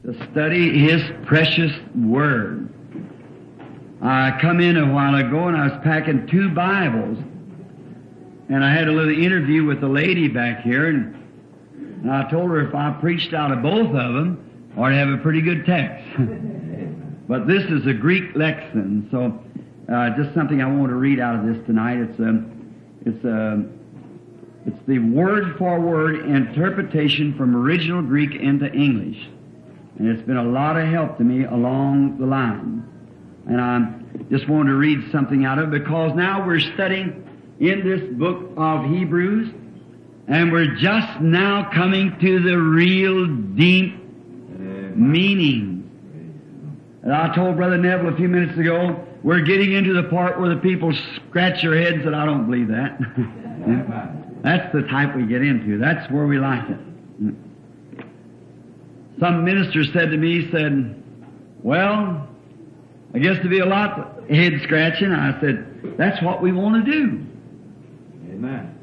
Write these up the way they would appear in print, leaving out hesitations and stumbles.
to study His precious Word. I come in a while ago and I was packing 2 Bibles, and I had a little interview with a lady back here, and I told her if I preached out of both of them, I'd have a pretty good text. But this is a Greek lexicon, so just something I want to read out of this tonight. It's the word-for-word interpretation from original Greek into English. And it's been a lot of help to me along the line. And I just wanted to read something out of it because now we're studying in this book of Hebrews, and we're just now coming to the real deep meaning. And I told Brother Neville a few minutes ago, we're getting into the part where the people scratch their heads, and I don't believe that. That's the type we get into. That's where we like it. Some minister said to me, well, I guess there'll be a lot of head scratching. I said, that's what we want to do. Amen.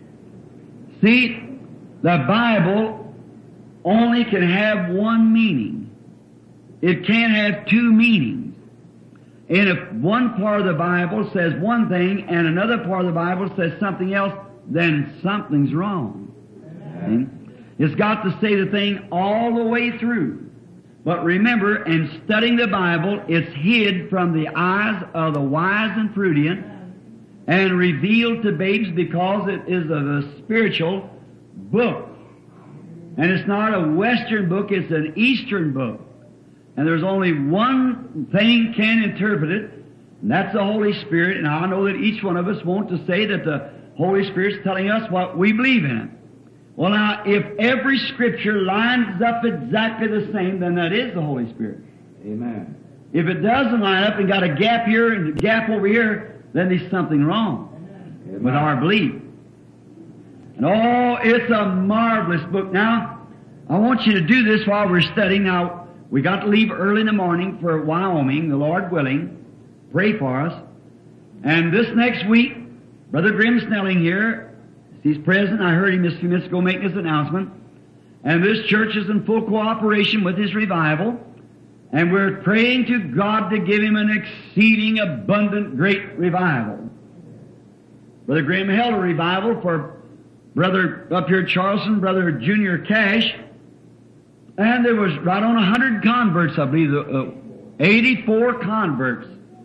See, the Bible only can have one meaning. It can't have 2 meanings. And if one part of the Bible says one thing and another part of the Bible says something else, then something's wrong. It's got to say the thing all the way through. But remember, in studying the Bible, it's hid from the eyes of the wise and prudent and revealed to babes because it is a spiritual book. And it's not a Western book, it's an Eastern book. And there's only one thing can interpret it, and that's the Holy Spirit. And I know that each one of us wants to say that the Holy Spirit's telling us what we believe in it. Well, now, if every Scripture lines up exactly the same, then that is the Holy Spirit. Amen. If it doesn't line up and got a gap here and a gap over here, then there's something wrong with our belief. And oh, it's a marvelous book. Now, I want you to do this while we're studying. Now, we got to leave early in the morning for Wyoming, the Lord willing. Pray for us. And this next week, Brother Grimm Snelling here, he's present. I heard him just a few minutes ago making his announcement. And this church is in full cooperation with his revival. And we're praying to God to give him an exceeding abundant great revival. Brother Grimm held a revival for Brother up here at Charleston, Brother Junior Cash. And there was right on 100 converts, I believe, 84 converts.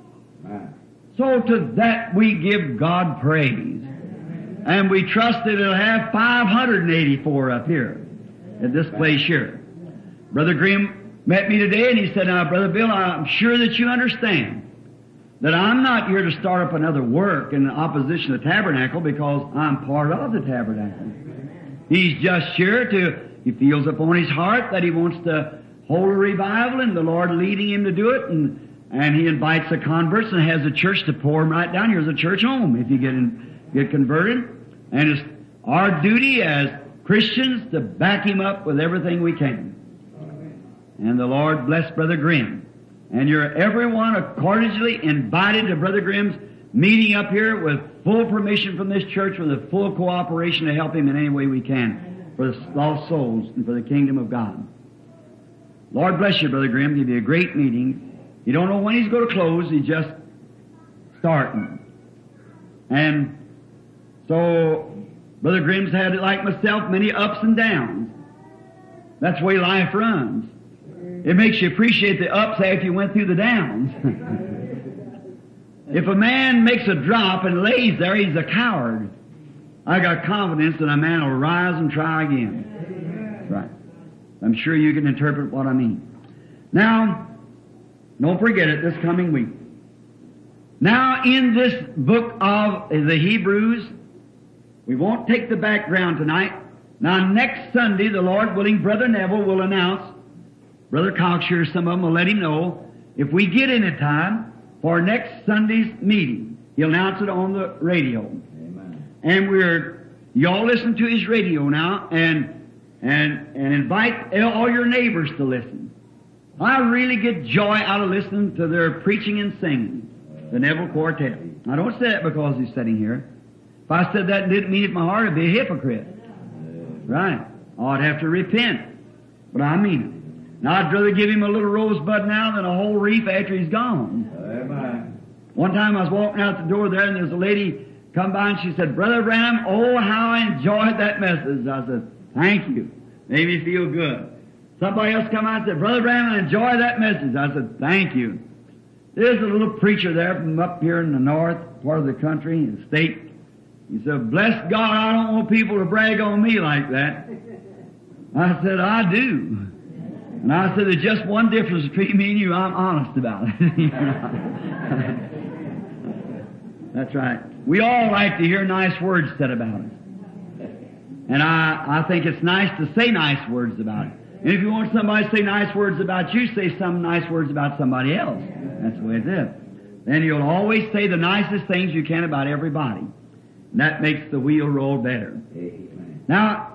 So to that we give God praise. And we trust that it'll have 584 up here at this place here. Brother Grimm met me today and he said, now, Brother Bill, I'm sure that you understand that I'm not here to start up another work in opposition to the tabernacle because I'm part of the tabernacle. He's just here he feels upon his heart that he wants to hold a revival and the Lord leading him to do it, and he invites the converts and has a church to pour them right down. Here's a church home if you get converted. And it's our duty as Christians to back him up with everything we can. And the Lord bless Brother Grimm. And you're everyone cordially invited to Brother Grimm's meeting up here with full permission from this church, with a full cooperation to help him in any way we can for the lost souls and for the kingdom of God. Lord bless you, Brother Grimm. It'll be a great meeting. You don't know when he's going to close. He's just starting. And so, Brother Grimm's had, like myself, many ups and downs. That's the way life runs. It makes you appreciate the ups after you went through the downs. If a man makes a drop and lays there, he's a coward. I got confidence that a man will rise and try again. Right. I'm sure you can interpret what I mean. Now, don't forget it this coming week. Now, in this book of the Hebrews, we won't take the background tonight. Now, next Sunday, the Lord willing, Brother Neville will announce, Brother Cocksure, some of them will let him know, if we get in a time for next Sunday's meeting. He'll announce it on the radio. Amen. And y'all listen to his radio now and invite all your neighbors to listen. I really get joy out of listening to their preaching and singing, the Neville Quartet. I don't say that because he's sitting here. If I said that and didn't mean it in my heart, I'd be a hypocrite. Right. I'd have to repent. But I mean it. And I'd rather give him a little rosebud now than a whole wreath after he's gone. Amen. One time I was walking out the door there, and there's a lady come by, and she said, Brother Branham, oh, how I enjoyed that message. I said, thank you. Made me feel good. Somebody else come out and said, Brother Branham, I enjoyed that message. I said, thank you. There's a little preacher there from up here in the north part of the country, the state. He said, bless God, I don't want people to brag on me like that. I said, I do. And I said, there's just one difference between me and you. I'm honest about it. That's right. We all like to hear nice words said about us. And I think it's nice to say nice words about it. And if you want somebody to say nice words about you, say some nice words about somebody else. That's the way it is. Then you'll always say the nicest things you can about everybody. And that makes the wheel roll better. Amen. Now,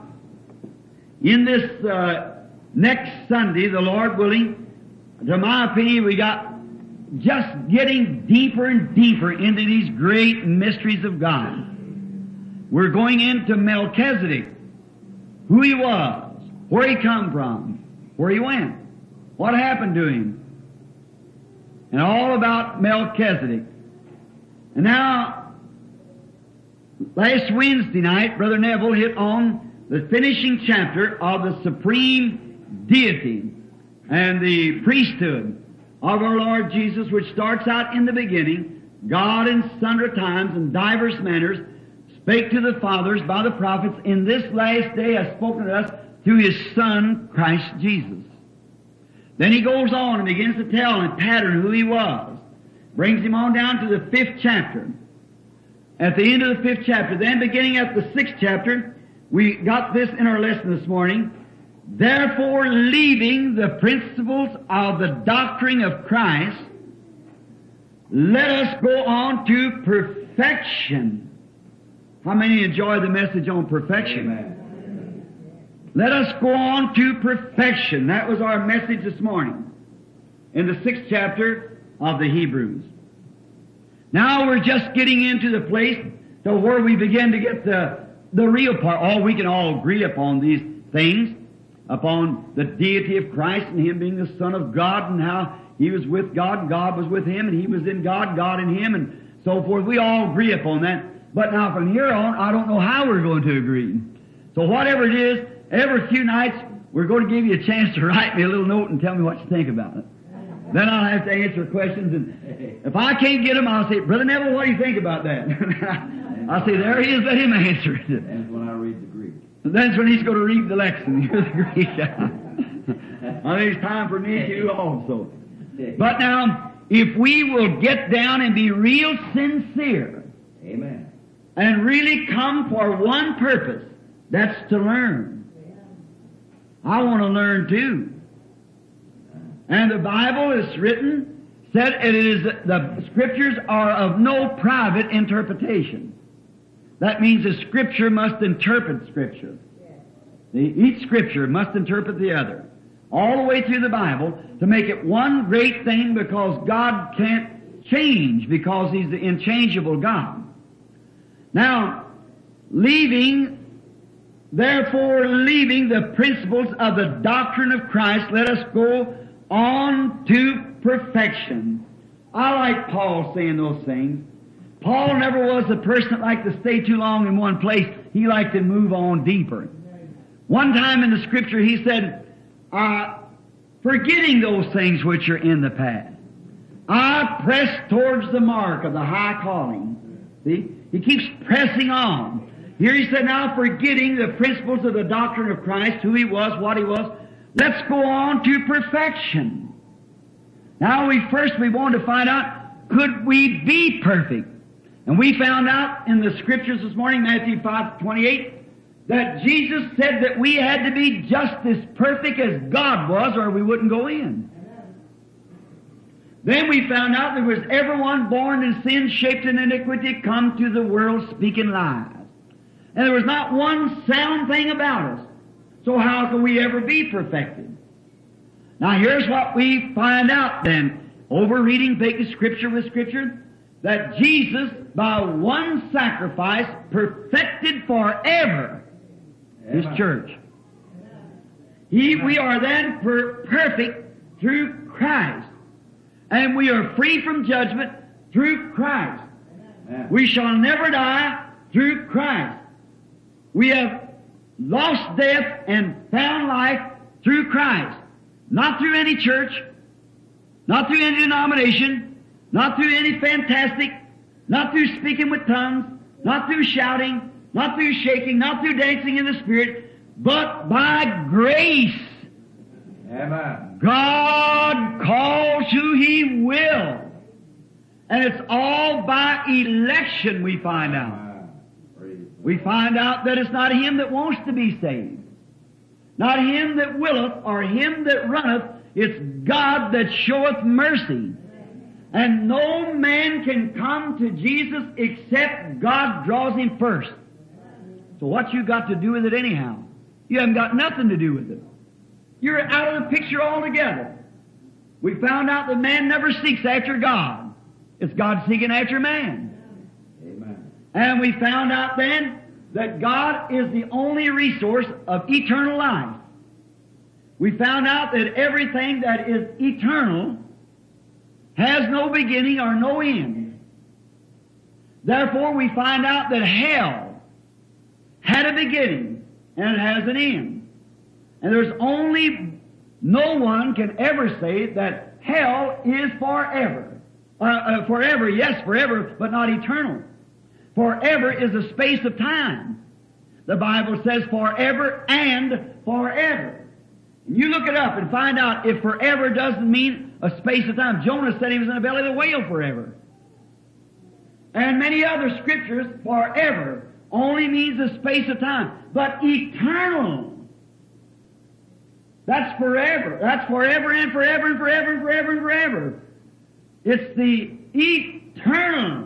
in this next Sunday, the Lord willing, to my opinion, we got just getting deeper and deeper into these great mysteries of God. We're going into Melchizedek, who he was, where he come from, where he went, what happened to him, and all about Melchizedek. And now, last Wednesday night, Brother Neville hit on the finishing chapter of the supreme deity and the priesthood of our Lord Jesus, which starts out in the beginning. God in sundry times and divers manners spake to the fathers by the prophets, in this last day has spoken to us through His Son, Christ Jesus. Then he goes on and begins to tell and pattern who He was. Brings him on down to the 5th chapter. At the end of the 5th chapter, then beginning at the 6th chapter, we got this in our lesson this morning. Therefore, leaving the principles of the doctrine of Christ, let us go on to perfection. How many enjoy the message on perfection? Amen. Let us go on to perfection. That was our message this morning in the 6th chapter of the Hebrews. Now we're just getting into the place to where we begin to get the real part. We can all agree upon these things, upon the deity of Christ and Him being the Son of God, and how He was with God, and God was with Him, and He was in God, God in Him, and so forth. We all agree upon that. But now from here on, I don't know how we're going to agree. So whatever it is, every few nights, we're going to give you a chance to write me a little note and tell me what you think about it. Then I'll have to answer questions, and if I can't get them, I'll say, Brother Neville, what do you think about that? I'll say, there he is, let him answer it. That's when I read the Greek. That's when he's going to read the lesson. Hear the Greek. I think it's time for me to also. But now, if we will get down and be real sincere, Amen. and really come for one purpose, that's to learn. I want to learn too. And the Bible is written, said it is, the Scriptures are of no private interpretation. That means the Scripture must interpret Scripture. Each Scripture must interpret the other. All the way through the Bible to make it one great thing, because God can't change, because He's the inchangeable God. Now, therefore leaving the principles of the doctrine of Christ, let us go on to perfection. I like Paul saying those things. Paul never was a person that liked to stay too long in one place. He liked to move on deeper. One time in the Scripture he said, forgetting those things which are in the past, I press towards the mark of the high calling. See? He keeps pressing on. Here he said, now forgetting the principles of the doctrine of Christ, who He was, what He was, let's go on to perfection. Now we want to find out, could we be perfect? And we found out in the Scriptures this morning, Matthew 5:28, that Jesus said that we had to be just as perfect as God was, or we wouldn't go in. Then we found out there was everyone born in sin, shaped in iniquity, come to the world speaking lies. And there was not one sound thing about us. So how can we ever be perfected? Now here's what we find out then, overreading, taking Scripture with Scripture, that Jesus, by one sacrifice, perfected forever His church. We are then perfect through Christ. And we are free from judgment through Christ. Amen. We shall never die through Christ. We have lost death and found life through Christ. Not through any church, not through any denomination, not through any fantastic, not through speaking with tongues, not through shouting, not through shaking, not through dancing in the Spirit, but by grace. Amen. God calls who He will. And it's all by election we find out. Amen. Praise the We find out that it's not him that wants to be saved, not him that willeth or him that runneth. It's God that showeth mercy. And no man can come to Jesus except God draws him first. So what you got to do with it anyhow? You haven't got nothing to do with it. You're out of the picture altogether. We found out that man never seeks after God. It's God seeking after man. Amen. And we found out then that God is the only resource of eternal life. We found out that everything that is eternal has no beginning or no end. Therefore, we find out that hell had a beginning and it has an end. And there's only no one can ever say that hell is forever. Forever, yes, forever, but not eternal. Forever is a space of time. The Bible says forever and forever. And you look it up and find out if forever doesn't mean a space of time. Jonah said he was in the belly of the whale forever. And many other scriptures, forever only means a space of time. But eternal, that's forever. That's forever and forever and forever and forever and forever. It's the eternal.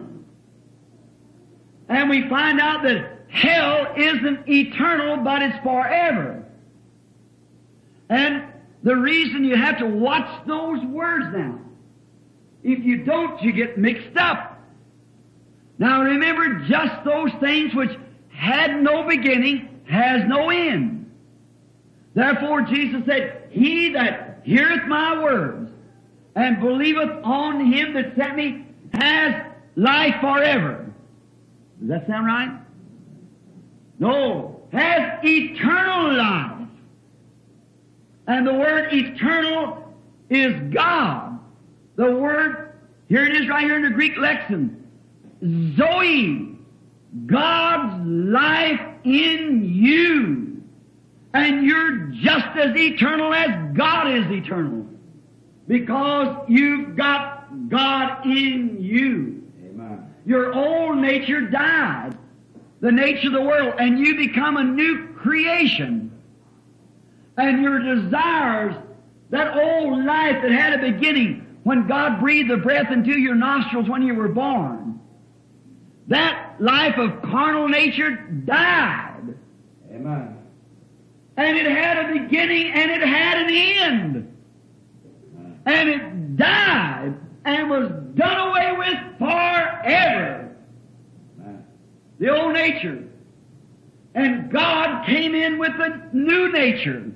And we find out that hell isn't eternal, but it's forever. And the reason you have to watch those words now. If you don't, you get mixed up. Now remember, just those things which had no beginning has no end. Therefore Jesus said, He that heareth my words and believeth on Him that sent me has life forever. Does that sound right? No. Has eternal life. And the word eternal is God. The word, here it is right here in the Greek lexicon, Zoe, God's life in you. And you're just as eternal as God is eternal. Because you've got God in you. Amen. Your old nature died, the nature of the world, and you become a new creation. And your desires, that old life that had a beginning when God breathed the breath into your nostrils when you were born, that life of carnal nature died. Amen. And it had a beginning and it had an end. And it died and was done away with forever. Amen. The old nature. And God came in with a new nature.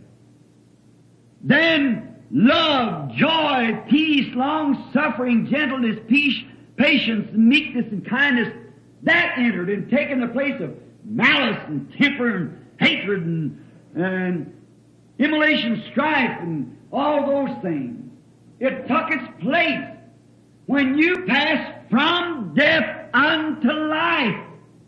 Then love, joy, peace, long-suffering, gentleness, patience, meekness, and kindness, that entered and taken the place of malice and temper and hatred and immolation, strife, and all those things. It took its place when you pass from death unto life.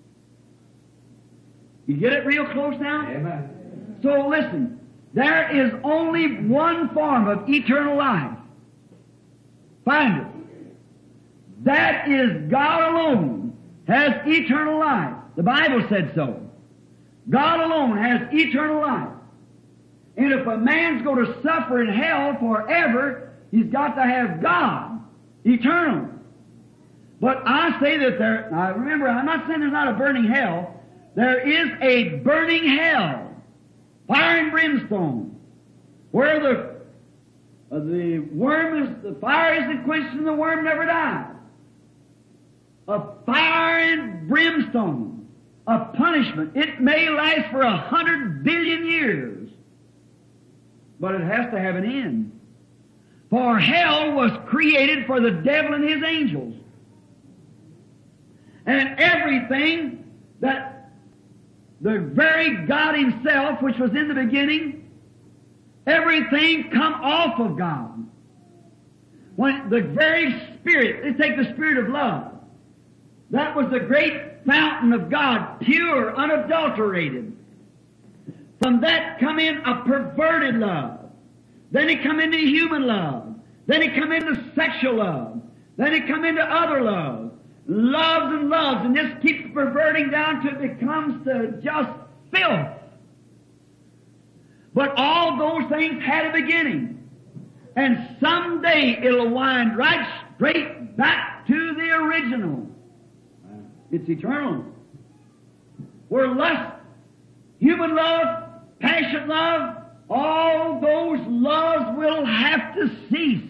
You get it real close now? Amen. So listen, there is only one form of eternal life. Find it. That is God alone has eternal life. The Bible said so. God alone has eternal life. And if a man's going to suffer in hell forever, he's got to have God, eternal. But I say that now remember, I'm not saying there's not a burning hell. There is a burning hell. Fire and brimstone, where the worm is, the fire isn't quenched and the worm never dies. A fire and brimstone, a punishment. It may last for 100 billion years. but it has to have an end. For hell was created for the devil and his angels. And everything that the very God Himself, which was in the beginning, everything come off of God. When the very Spirit, let's take the Spirit of love. That was the great fountain of God, pure, unadulterated. From that come in a perverted love. Then it come into human love. Then it come into sexual love. Then it come into other love. Loves and loves, and this keeps perverting down till it becomes to just filth. But all those things had a beginning. And someday it'll wind right straight back to the original. It's eternal. Where lust, human love, passion love, all those loves will have to cease.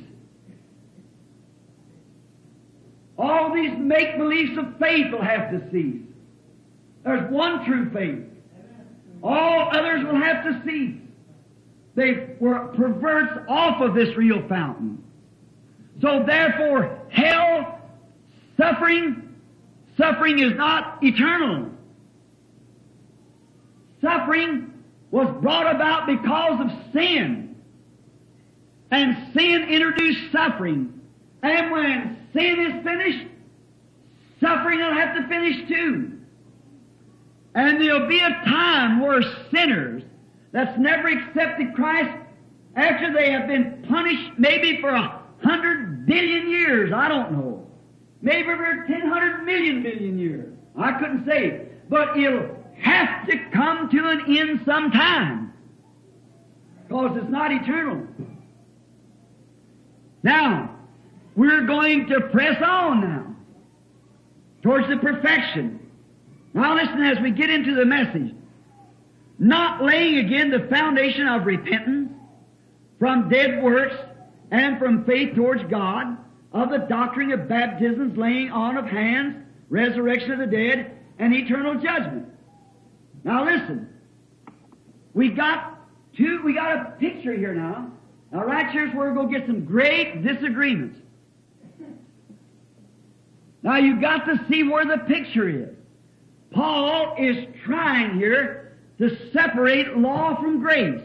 All these make-believes of faith will have to cease. There's one true faith. All others will have to cease. They were perverts off of this real fountain. So therefore, hell, suffering is not eternal. Suffering was brought about because of sin. And sin introduced suffering. And when sin is finished, suffering will have to finish too. And there'll be a time where sinners that's never accepted Christ, after they have been punished maybe for 100 billion years, I don't know. Maybe for 100 million years. I couldn't say. But it'll have to come to an end sometime. Because it's not eternal. Now, we're going to press on now towards the perfection. Now listen as we get into the message. Not laying again the foundation of repentance from dead works and from faith towards God, of the doctrine of baptisms, laying on of hands, resurrection of the dead, and eternal judgment. Now listen. We got a picture here now. Now right here's where we're going to get some great disagreements. Now you've got to see where the picture is. Paul is trying here to separate law from grace.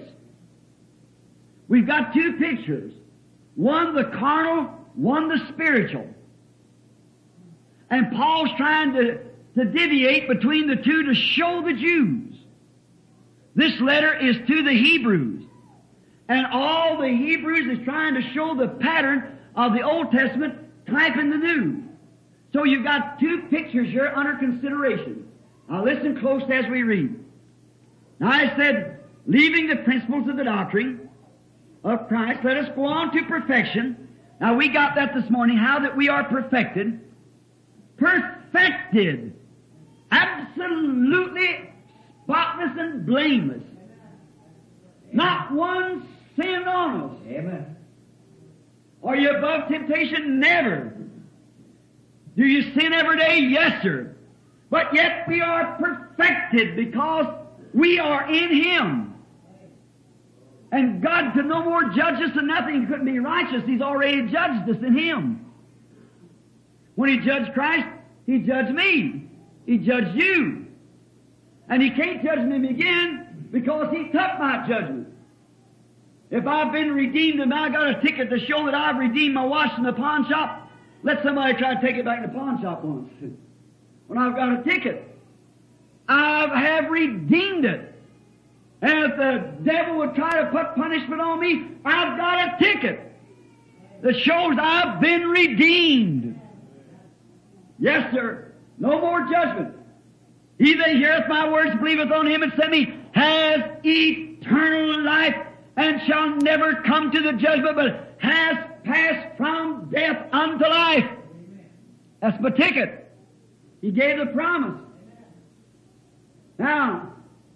We've got two pictures. One the carnal, one the spiritual. And Paul's trying to deviate between the two to show the Jews. This letter is to the Hebrews. And all the Hebrews is trying to show the pattern of the Old Testament typing the New. So you've got two pictures here under consideration. Now listen close as we read. Now I said, leaving the principles of the doctrine of Christ, let us go on to perfection. Now we got that this morning, how that we are perfected. Perfected. Absolutely spotless and blameless. Not one sin on us. Amen. Are you above temptation? Never. Do you sin every day? Yes, sir. But yet we are perfected because we are in Him. And God could no more judge us than nothing. He couldn't be righteous. He's already judged us in Him. When He judged Christ, He judged me. He judged you. And He can't judge me again because He took my judgment. If I've been redeemed and I got a ticket to show that I've redeemed my watch in the pawn shop, let somebody try to take it back in the pawn shop once. When I've got a ticket, I have redeemed it. And if the devil would try to put punishment on me, I've got a ticket that shows I've been redeemed. Yes, sir. No more judgment. He that heareth my words, believeth on Him and sent me, has eternal life, and shall never come to the judgment, but has passed from death unto life. That's my ticket. He gave the promise. Now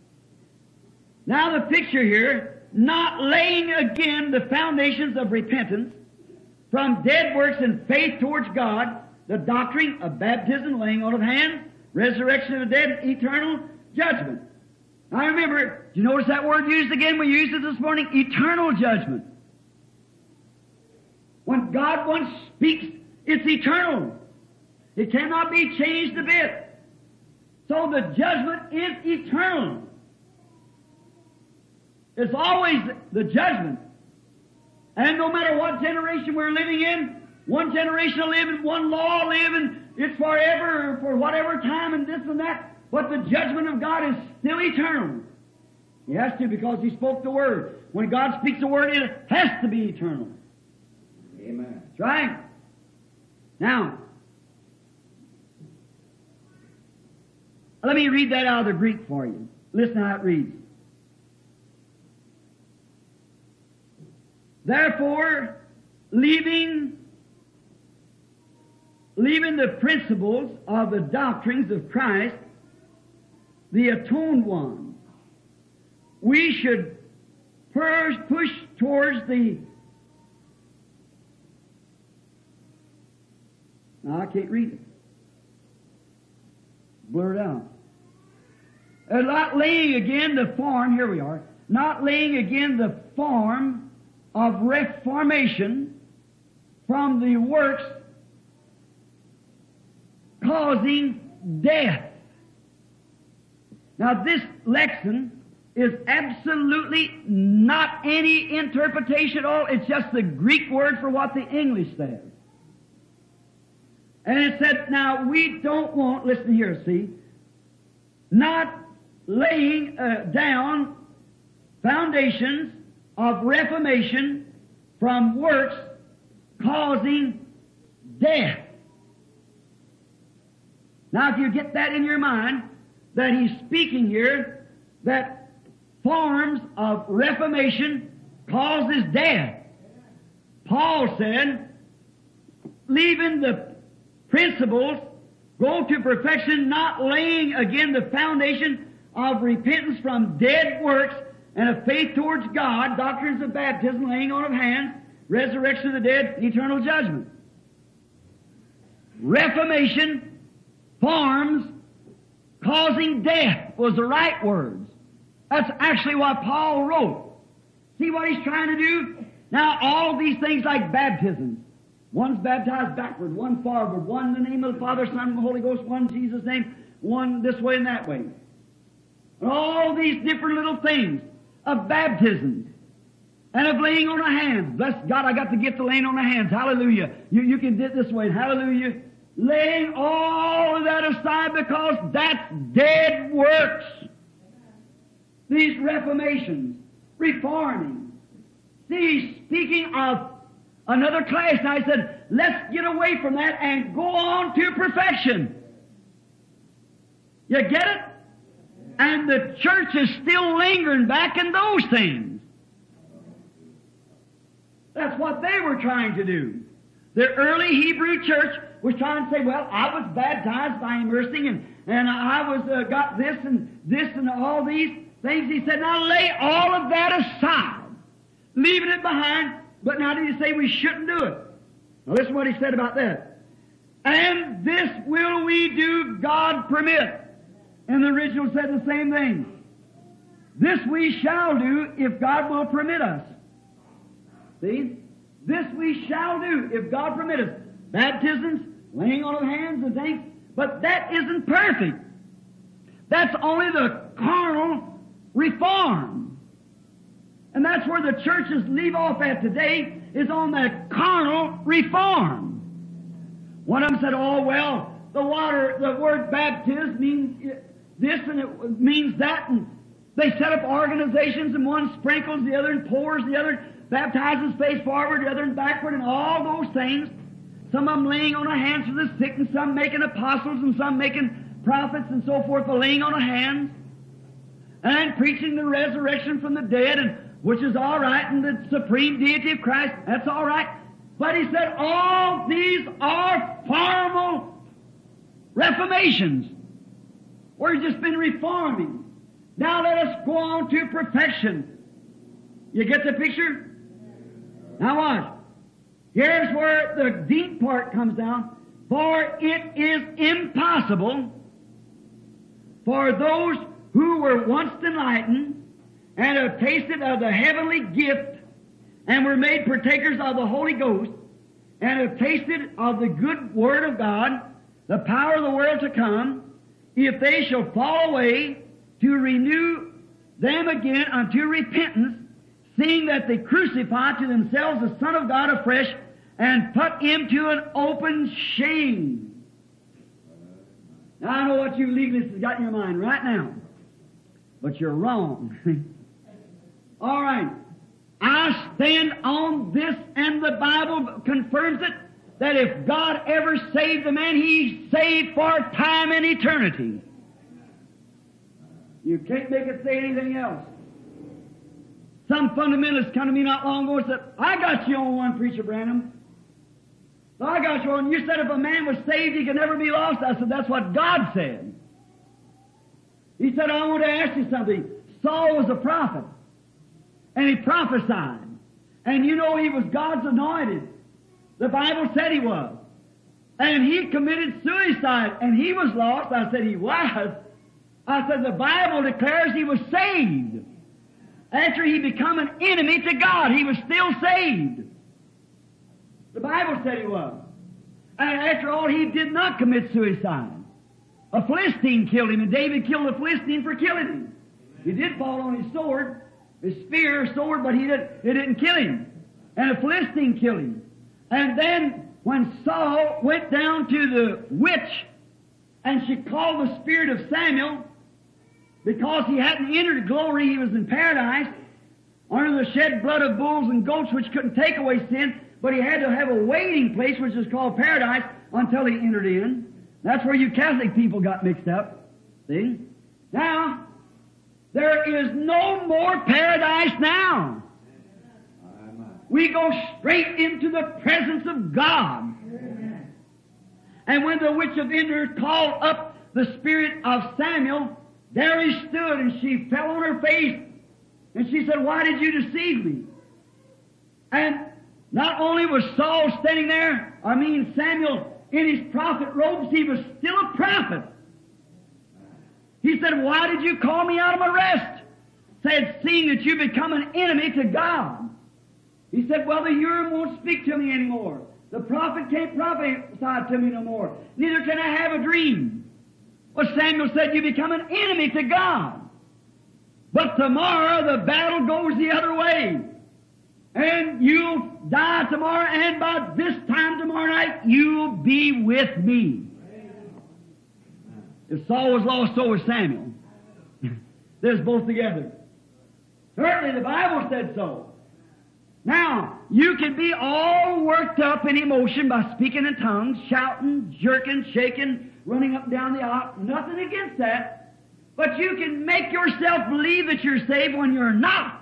the picture here, not laying again the foundations of repentance from dead works and faith towards God, the doctrine of baptism, laying on of hands, resurrection of the dead, eternal judgment. Now remember, do you notice that word used again? We used it this morning. Eternal judgment. When God once speaks, it's eternal. It cannot be changed a bit. So the judgment is eternal. It's always the judgment. And no matter what generation we're living in, one generation will live in one law, live in it's forever, for whatever time and this and that, but the judgment of God is still eternal. He has to, because He spoke the Word. When God speaks the Word, it has to be eternal. Amen. That's right. Now, let me read that out of the Greek for you. Listen how it reads. Therefore, leaving the principles of the doctrines of Christ, the atoned one, we should first push towards the... Now, I can't read it. Blur it out. Not laying again the form, here we are, not laying again the form of reformation from the works causing death. Now this lesson is absolutely not any interpretation at all. It's just the Greek word for what the English says. And it said, now we don't want, listen here, see, not laying down foundations of reformation from works causing death. Now if you get that in your mind, that he's speaking here, that forms of reformation causes death. Paul said, leaving the principles, go to perfection, not laying again the foundation of repentance from dead works and of faith towards God, doctrines of baptism, laying on of hands, resurrection of the dead, eternal judgment. Reformation forms causing death was the right words. That's actually what Paul wrote. See what he's trying to do? Now all these things like baptism, one's baptized backward, one forward, one in the name of the Father, Son, and the Holy Ghost, one in Jesus' name, one this way and that way. And all these different little things of baptism and of laying on of hands. Bless God, I got the gift of laying on of hands. Hallelujah. You can do it this way. Hallelujah. Laying all of that aside because that's dead works. These reformations, reforming. See, speaking of another class, now I said, let's get away from that and go on to perfection. You get it? And the church is still lingering back in those things. That's what they were trying to do. The early Hebrew church was trying to say, well, I was baptized by immersing and I was got this and all these things. He said, now lay all of that aside, leaving it behind. But now did he say we shouldn't do it? Now listen to what he said about that. And this will we do, God permit. And the original said the same thing. This we shall do if God will permit us. See? This we shall do if God permit us. Baptisms, laying on of hands and things, but that isn't perfect. That's only the carnal reform. And that's where the churches leave off at today, is on that carnal reform. One of them said, oh, well, the word baptism means this and it means that, and they set up organizations, and one sprinkles the other and pours the other, baptizes face forward, the other and backward, and all those things. Some of them laying on of hands for the sick, and some making apostles, and some making prophets, and so forth, for laying on of hands, and preaching the resurrection from the dead, and which is all right, and the supreme deity of Christ, that's all right. But he said all these are formal reformations. We've just been reforming. Now let us go on to perfection. You get the picture? Now watch. Here's where the deep part comes down. For it is impossible for those who were once enlightened and have tasted of the heavenly gift and were made partakers of the Holy Ghost and have tasted of the good Word of God, the power of the world to come, if they shall fall away, to renew them again unto repentance, seeing that they crucify to themselves the Son of God afresh and put him to an open shame. Now I know what you legalists have got in your mind right now, but you're wrong. All right. I stand on this, and the Bible confirms it, that if God ever saved a man, He saved for time and eternity. You can't make it say anything else. Some fundamentalist come to me not long ago and said, I got you on one, Preacher Branham. So I got you on. You said if a man was saved, he could never be lost. I said, that's what God said. He said, I want to ask you something. Saul was a prophet, and he prophesied. And you know he was God's anointed. The Bible said he was. And he committed suicide, and he was lost. I said, he was. I said, the Bible declares he was saved. After he become an enemy to God, he was still saved. The Bible said he was. And after all, he did not commit suicide. A Philistine killed him, and David killed a Philistine for killing him. He did fall on his sword, his spear, sword, but it didn't kill him. And a Philistine killed him. And then when Saul went down to the witch, and she called the spirit of Samuel, because he hadn't entered glory, he was in paradise, under the shed blood of bulls and goats, which couldn't take away sin, but he had to have a waiting place, which is called paradise, until he entered in. That's where you Catholic people got mixed up. See? Now, there is no more paradise now. We go straight into the presence of God. And when the witch of Endor called up the spirit of Samuel, there he stood, and she fell on her face, and she said, why did you deceive me? And not only was Saul standing there, Samuel in his prophet robes, he was still a prophet. He said, why did you call me out of my rest? Said, seeing that you become an enemy to God. He said, well, the Urim won't speak to me anymore. The prophet can't prophesy to me no more. Neither can I have a dream. Well, Samuel said, you become an enemy to God. But tomorrow the battle goes the other way. And you'll die tomorrow, and by this time tomorrow night, you'll be with me. If Saul was lost, so was Samuel. There's both together. Certainly the Bible said so. Now, you can be all worked up in emotion by speaking in tongues, shouting, jerking, shaking, running up and down the aisle. Nothing against that. But you can make yourself believe that you're saved when you're not.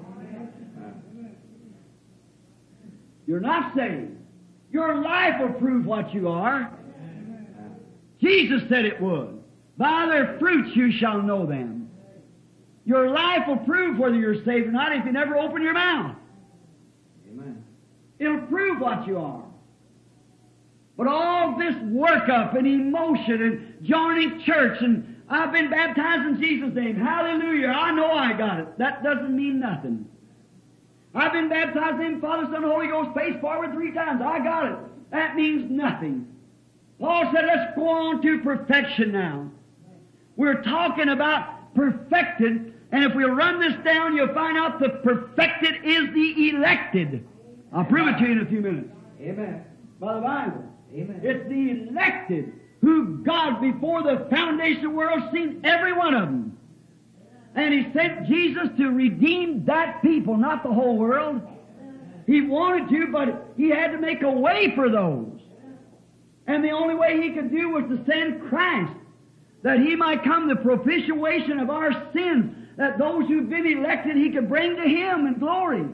You're not saved. Your life will prove what you are. Jesus said it would. By their fruits you shall know them. Your life will prove whether you're saved or not if you never open your mouth. Amen. It'll prove what you are. But all this work-up and emotion and joining church and I've been baptized in Jesus' name. Hallelujah. I know I got it. That doesn't mean nothing. I've been baptized in Father, Son, and Holy Ghost, face forward 3 times. I got it. That means nothing. Paul said, let's go on to perfection now. We're talking about perfected, and if we'll run this down, you'll find out the perfected is the elected. I'll prove it to you in a few minutes. Amen. By the Bible. Amen. It's the elected, who God, before the foundation of the world, seen every one of them. And He sent Jesus to redeem that people, not the whole world. He wanted to, but He had to make a way for those. And the only way He could do was to send Christ, that He might come the propitiation of our sins, that those who've been elected He could bring to Him in glory.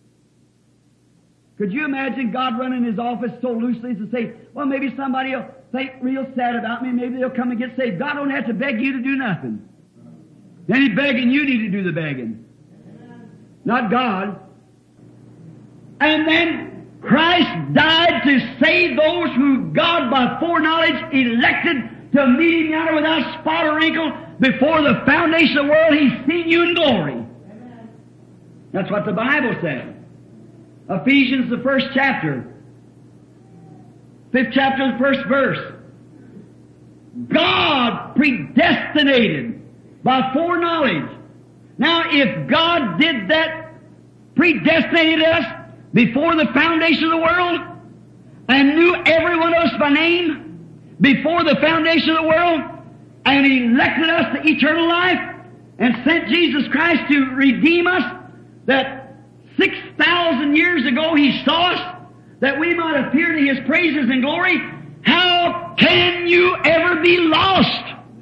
Could you imagine God running His office so loosely to say, well, maybe somebody will think real sad about me, maybe they'll come and get saved. God don't have to beg you to do nothing. Then He's begging, you need to do the begging. Not God. And then Christ died to save those who God by foreknowledge elected to meet Him yonder without spot or wrinkle, before the foundation of the world, He's seen you in glory. That's what the Bible says. Ephesians, the 1st chapter, 5th chapter, the 1st verse. God predestinated by foreknowledge. Now, if God did that, predestinated us before the foundation of the world, and knew every one of us by name before the foundation of the world, and elected us to eternal life, and sent Jesus Christ to redeem us, that 6,000 years ago He saw us, that we might appear to His praises and glory, how can you ever be lost?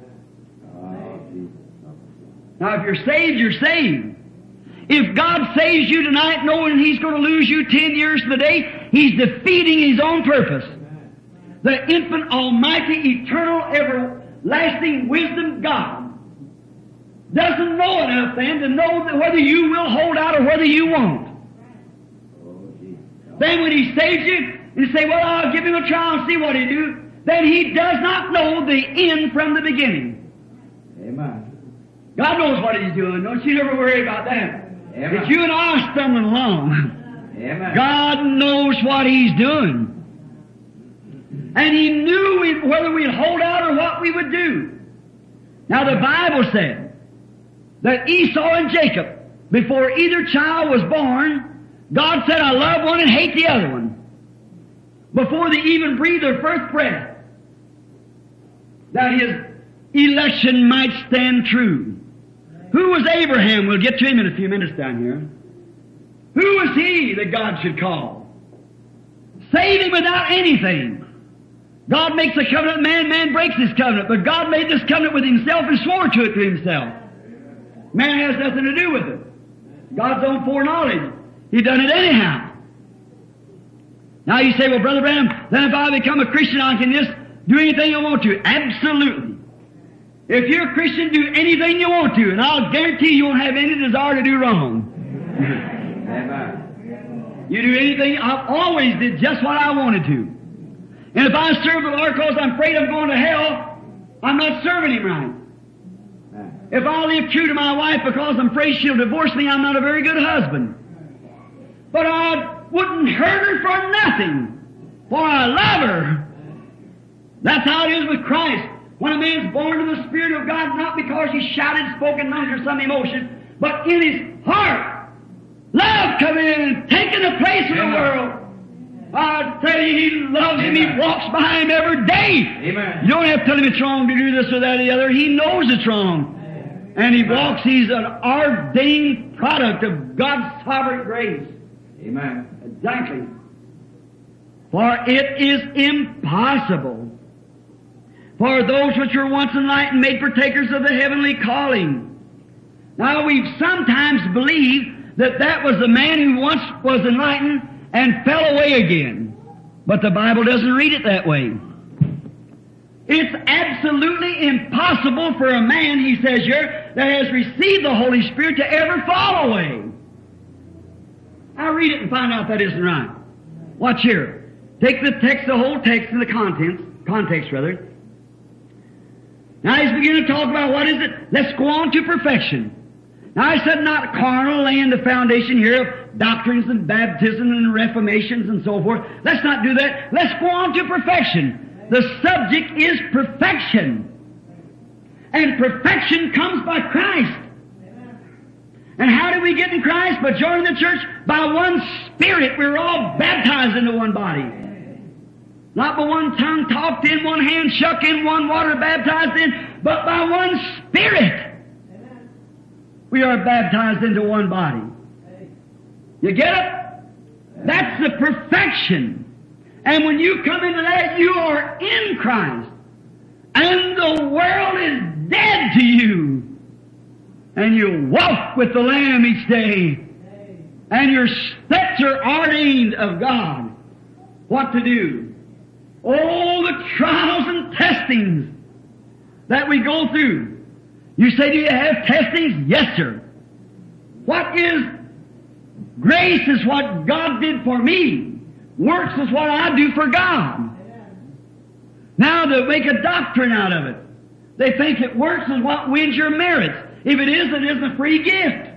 Now, if you're saved, you're saved. If God saves you tonight knowing He's going to lose you 10 years from the day, He's defeating His own purpose. The infinite, almighty, eternal, everlasting wisdom God doesn't know enough then to know that whether you will hold out or whether you won't. Then when He saves you, and you say, well, I'll give Him a try and see what He'll do, then He does not know the end from the beginning. Amen. God knows what He's doing. Don't you ever worry about that. Amen. If you and I are stumbling along, Amen. God knows what He's doing. And He knew whether we'd hold out or what we would do. Now the Bible said that Esau and Jacob, before either child was born, God said, I love one and hate the other one. Before they even breathed their first breath, that His election might stand true. Who was Abraham? We'll get to him in a few minutes down here. Who was he that God should call? Save him without anything. God makes a covenant, man breaks his covenant. But God made this covenant with Himself and swore to it to Himself. Man has nothing to do with it. God's own foreknowledge. He done it anyhow. Now you say, well, Brother Branham, then if I become a Christian, I can just do anything I want to. Absolutely. If you're a Christian, do anything you want to, and I'll guarantee you won't have any desire to do wrong. Amen. You do anything, I always did just what I wanted to. And if I serve the Lord because I'm afraid I'm going to hell, I'm not serving Him right. If I live true to my wife because I'm afraid she'll divorce me, I'm not a very good husband. But I wouldn't hurt her for nothing, for I love her. That's how it is with Christ. When a man's born of the Spirit of God, not because he shouted, spoke in tongues or some emotion, but in his heart, love come in and taken the place of the world. I tell you, He loves him. He walks by him every day. Amen. You don't have to tell him it's wrong to do this or that or the other. He knows it's wrong. And he walks. He's an ordained product of God's sovereign grace. Amen. Exactly. For it is impossible for those which were once enlightened, made partakers of the heavenly calling. Now we've sometimes believed that that was the man who once was enlightened and fell away again. But the Bible doesn't read it that way. It's absolutely impossible for a man, he says here, that has received the Holy Spirit to ever fall away. I'll read it and find out that isn't right. Watch here. Take the text, the whole text and the context rather. Now he's beginning to talk about what is it? Let's go on to perfection. Now I said not carnal, laying the foundation here of doctrines and baptism and reformations and so forth. Let's not do that. Let's go on to perfection. The subject is perfection. And perfection comes by Christ. And how did we get in Christ? By joining the church? By one Spirit. We were all baptized into one body. Not by one tongue talked in, one hand shook in, one water baptized in, but by one Spirit. We are baptized into one body. You get it? That's the perfection. And when you come into that, you are in Christ. And the world is dead to you. And you walk with the Lamb each day. And your steps are ordained of God. What to do? All the trials and testings that we go through. You say, do you have testings? Yes, sir. What is grace is what God did for me. Works is what I do for God. Now to make a doctrine out of it. They think that works is what wins your merits. If it is, it isn't a free gift.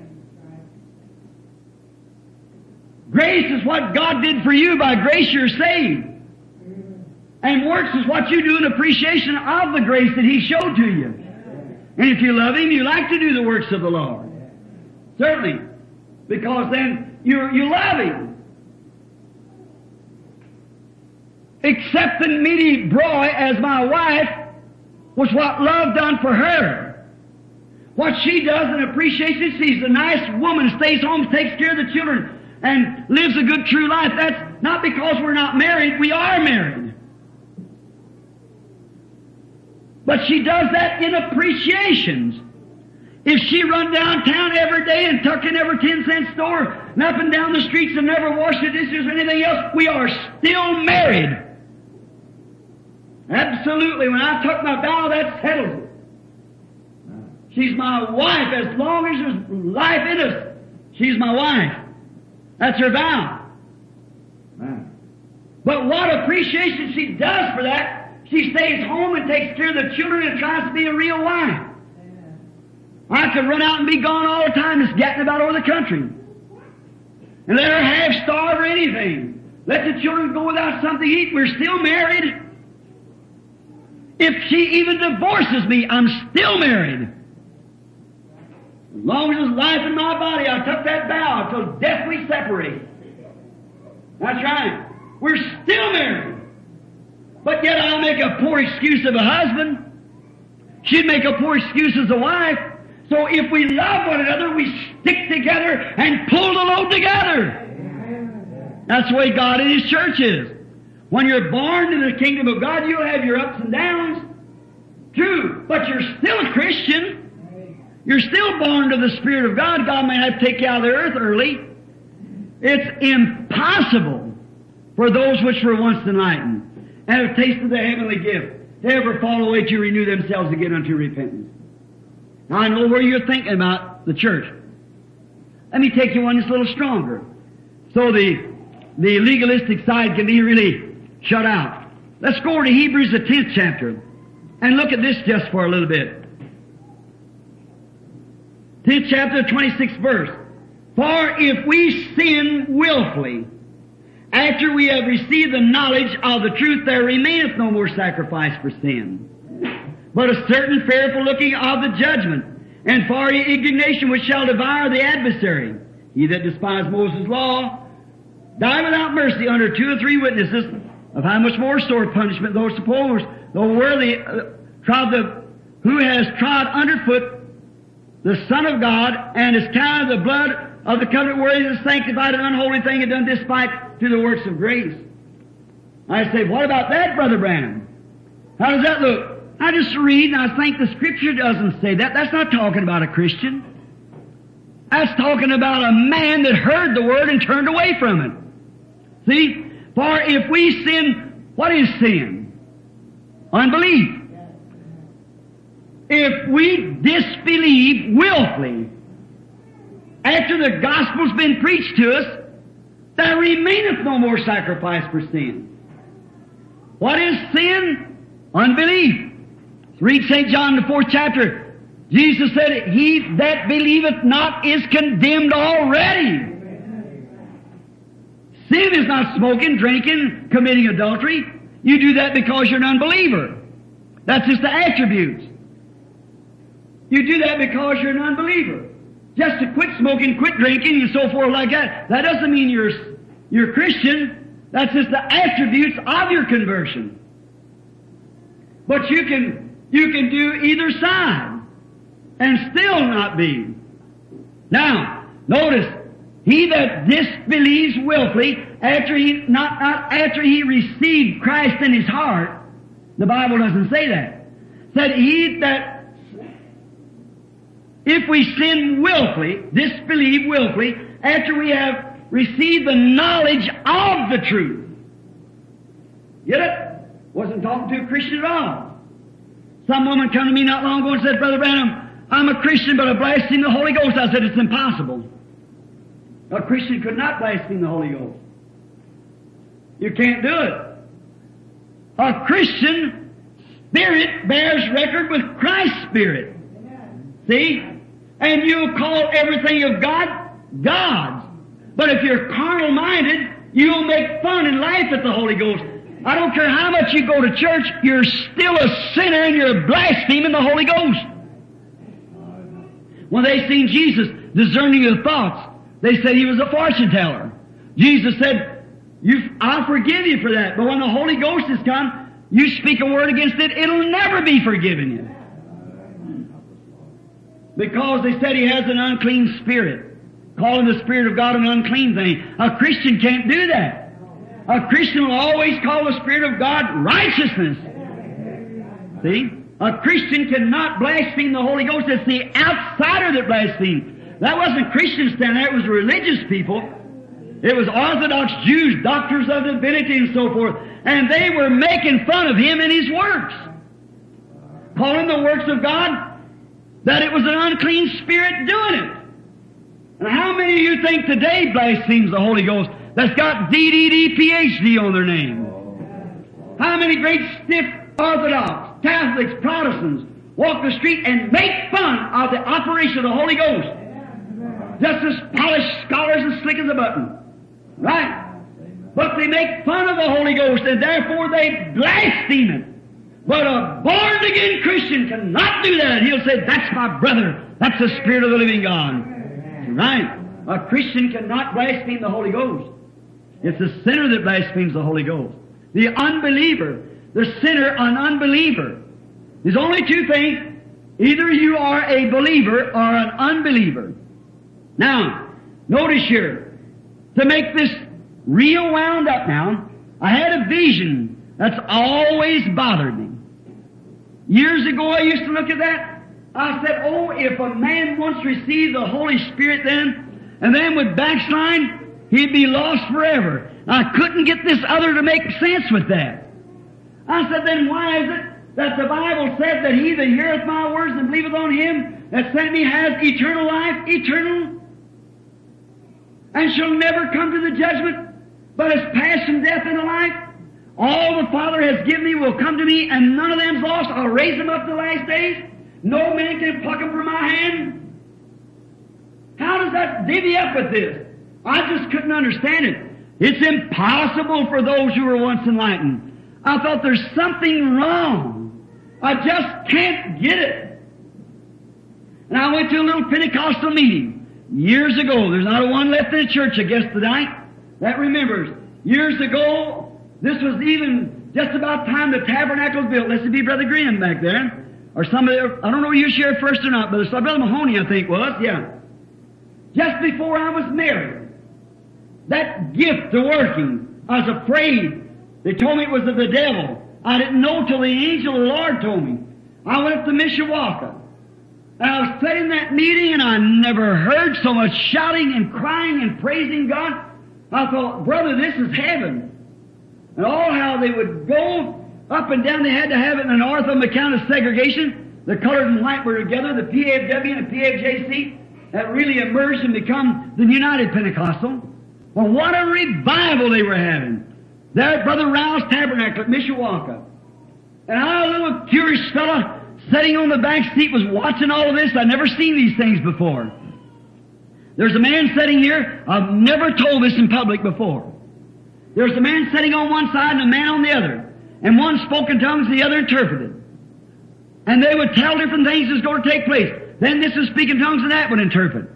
Grace is what God did for you. By grace you're saved. And works is what you do in appreciation of the grace that He showed to you. And if you love Him, you like to do the works of the Lord. Certainly. Because then you love Him. Accepting Mittie Broy as my wife was what love done for her. What she does in appreciation, she's a nice woman, stays home, takes care of the children, and lives a good, true life. That's not because we're not married. We are married. But she does that in appreciations. If she run downtown every day and tuck in every 10-cent store and up and down the streets and never wash the dishes or anything else, we are still married. Absolutely. When I took my vow, that settles it. She's my wife. As long as there's life in us, she's my wife. That's her vow. But what appreciation she does for that, she stays home and takes care of the children and tries to be a real wife. I could run out and be gone all the time, just getting about over the country. And let her half starve or anything. Let the children go without something to eat. We're still married. If she even divorces me, I'm still married. As long as there's life in my body, I took that vow until death we separate. That's right. We're still married. But yet I'll make a poor excuse of a husband. She'd make a poor excuse as a wife. So if we love one another, we stick together and pull the load together. That's the way God in His church is. When you're born in the kingdom of God, you'll have your ups and downs. True. But you're still a Christian. You're still born to the Spirit of God. God may have to take you out of the earth early. It's impossible for those which were once enlightened and have tasted the heavenly gift to ever fall away to renew themselves again unto repentance. Now I know where you're thinking about the church. Let me take you one that's a little stronger. So the legalistic side can be really shut out. Let's go over to Hebrews, the 10th chapter, and look at this just for a little bit. 10th chapter, 26th verse. For if we sin willfully, after we have received the knowledge of the truth, there remaineth no more sacrifice for sin, but a certain fearful looking of the judgment, and fiery indignation which shall devour the adversary. He that despised Moses' law died without mercy under 2 or 3 witnesses, of how much more sore punishment those supposed, though worthy, who has trod underfoot the Son of God, and has counted the blood of the covenant worthy of sanctified and unholy thing, and done despite to the works of grace. I say, what about that, Brother Branham? How does that look? I just read, and I think the Scripture doesn't say that. That's not talking about a Christian. That's talking about a man that heard the Word and turned away from it. See? For if we sin, what is sin? Unbelief. If we disbelieve willfully, after the gospel's been preached to us, there remaineth no more sacrifice for sin. What is sin? Unbelief. Read St. John, the 4th chapter. Jesus said, he that believeth not is condemned already. Sin is not smoking, drinking, committing adultery. You do that because you're an unbeliever. That's just the attributes. You do that because you're an unbeliever. Just to quit smoking, quit drinking, and so forth like that. That doesn't mean you're Christian. That's just the attributes of your conversion. But you can do either side and still not be. Now, notice, he that disbelieves willfully, after he received Christ in his heart, the Bible doesn't say that. Said he that, if we sin willfully, disbelieve willfully, after we have received the knowledge of the truth. Get it? Wasn't talking to a Christian at all. Some woman came to me not long ago and said, Brother Branham, I'm a Christian, but I blaspheme the Holy Ghost. I said, it's impossible. A Christian could not blaspheme the Holy Ghost. You can't do it. A Christian Spirit bears record with Christ's Spirit. See? And you'll call everything of God, God's. But if you're carnal-minded, you'll make fun and laugh at the Holy Ghost. I don't care how much you go to church, you're still a sinner and you're blaspheming the Holy Ghost. When they seen Jesus discerning your thoughts, they said he was a fortune teller. Jesus said, I'll forgive you for that, but when the Holy Ghost has come, you speak a word against it, it'll never be forgiven you. Because they said he has an unclean spirit, calling the Spirit of God an unclean thing. A Christian can't do that. A Christian will always call the Spirit of God righteousness. See? A Christian cannot blaspheme the Holy Ghost. It's the outsider that blasphemes. That wasn't Christians standing there, it was religious people. It was Orthodox Jews, doctors of divinity and so forth. And they were making fun of him and his works. Calling the works of God that it was an unclean spirit doing it. And how many of you think today blasphemes the Holy Ghost that's got DDD PhD on their name? How many great stiff Orthodox, Catholics, Protestants walk the street and make fun of the operation of the Holy Ghost? Just as polished scholars and slick as a button. Right? But they make fun of the Holy Ghost and therefore they blaspheme it. But a born-again Christian cannot do that. He'll say, that's my brother. That's the Spirit of the living God. Right? A Christian cannot blaspheme the Holy Ghost. It's the sinner that blasphemes the Holy Ghost. The unbeliever, the sinner, an unbeliever. There's only two things. Either you are a believer or an unbeliever. Now, notice here, to make this real wound up now, I had a vision that's always bothered me. Years ago I used to look at that. I said, oh, if a man once received the Holy Spirit then, and then would backslide, he'd be lost forever. I couldn't get this other to make sense with that. I said, then why is it that the Bible said that he that heareth my words and believeth on him that sent me has eternal life, eternal, and shall never come to the judgment, but is passed from death into life? All the Father has given me will come to me, and none of them's lost. I'll raise them up the last days. No man can pluck them from my hand. How does that divvy up with this? I just couldn't understand it. It's impossible for those who were once enlightened. I thought there's something wrong. I just can't get it. And I went to a little Pentecostal meeting years ago. There's not a one left in the church, I guess, tonight that remembers. Years ago, this was even just about time the tabernacle was built. Let's be Brother Graham back there. Or somebody, I don't know if you shared first or not, but Brother Mahoney, I think, was, yeah. Just before I was married, that gift of working, I was afraid. They told me it was of the devil. I didn't know till the angel of the Lord told me. I went up to Mishawaka. And I was sitting in that meeting and I never heard so much shouting and crying and praising God. I thought, brother, this is heaven. And all how they would go up and down. They had to have it in the north on account of segregation. The colored and white were together, the PFW and the PFJC. That really emerged and become the United Pentecostal. Well, what a revival they were having. There at Brother Rouse Tabernacle at Mishawaka. And I, a little curious fellow, sitting on the back seat, was watching all of this. I'd never seen these things before. There's a man sitting here. I've never told this in public before. There's a man sitting on one side and a man on the other. And one spoke in tongues and the other interpreted. And they would tell different things that's going to take place. Then this would speak in tongues and that would interpret.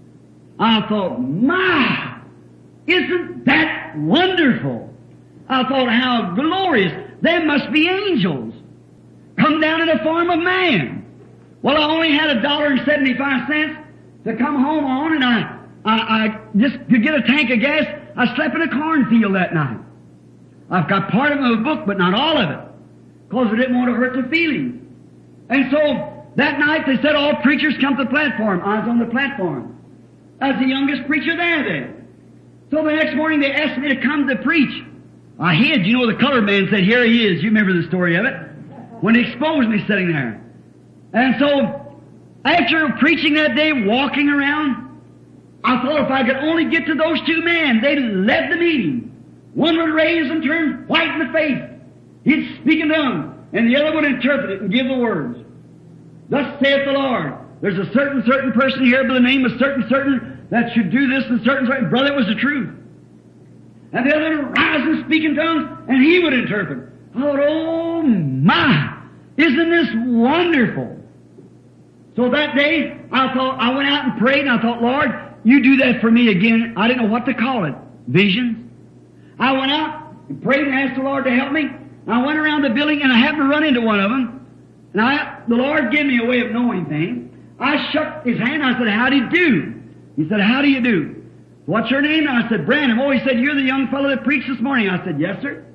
I thought, my, isn't that wonderful? I thought, how glorious. They must be angels. Come down in the form of man. Well, I only had $1.75 to come home on, and I just to get a tank of gas. I slept in a cornfield that night. I've got part of it in my book, but not all of it, because I didn't want to hurt the feelings. And so that night they said all preachers come to the platform. I was on the platform. I was the youngest preacher there then. So the next morning they asked me to come to preach. I hid. You know, the colored man said, here he is. You remember the story of it? When he exposed me sitting there. And so, after preaching that day, walking around, I thought if I could only get to those two men, they led the meeting. One would raise and turn white in the face. He'd speak in tongues. and the other would interpret it and give the words. Thus saith the Lord. There's a certain person here by the name of certain that should do this and certain. Brother, it was the truth. And the other would rise and speak in tongues, and he would interpret. I thought, oh my, isn't this wonderful? So that day, I went out and prayed, and I thought, Lord, you do that for me again. I didn't know what to call it. Visions. I went out and prayed and asked the Lord to help me. I went around the building, and I happened to run into one of them. And the Lord gave me a way of knowing things. I shook his hand. I said, how do you do? He said, how do you do? What's your name? And I said, Branham. Oh, he said, you're the young fellow that preached this morning. I said, yes, sir.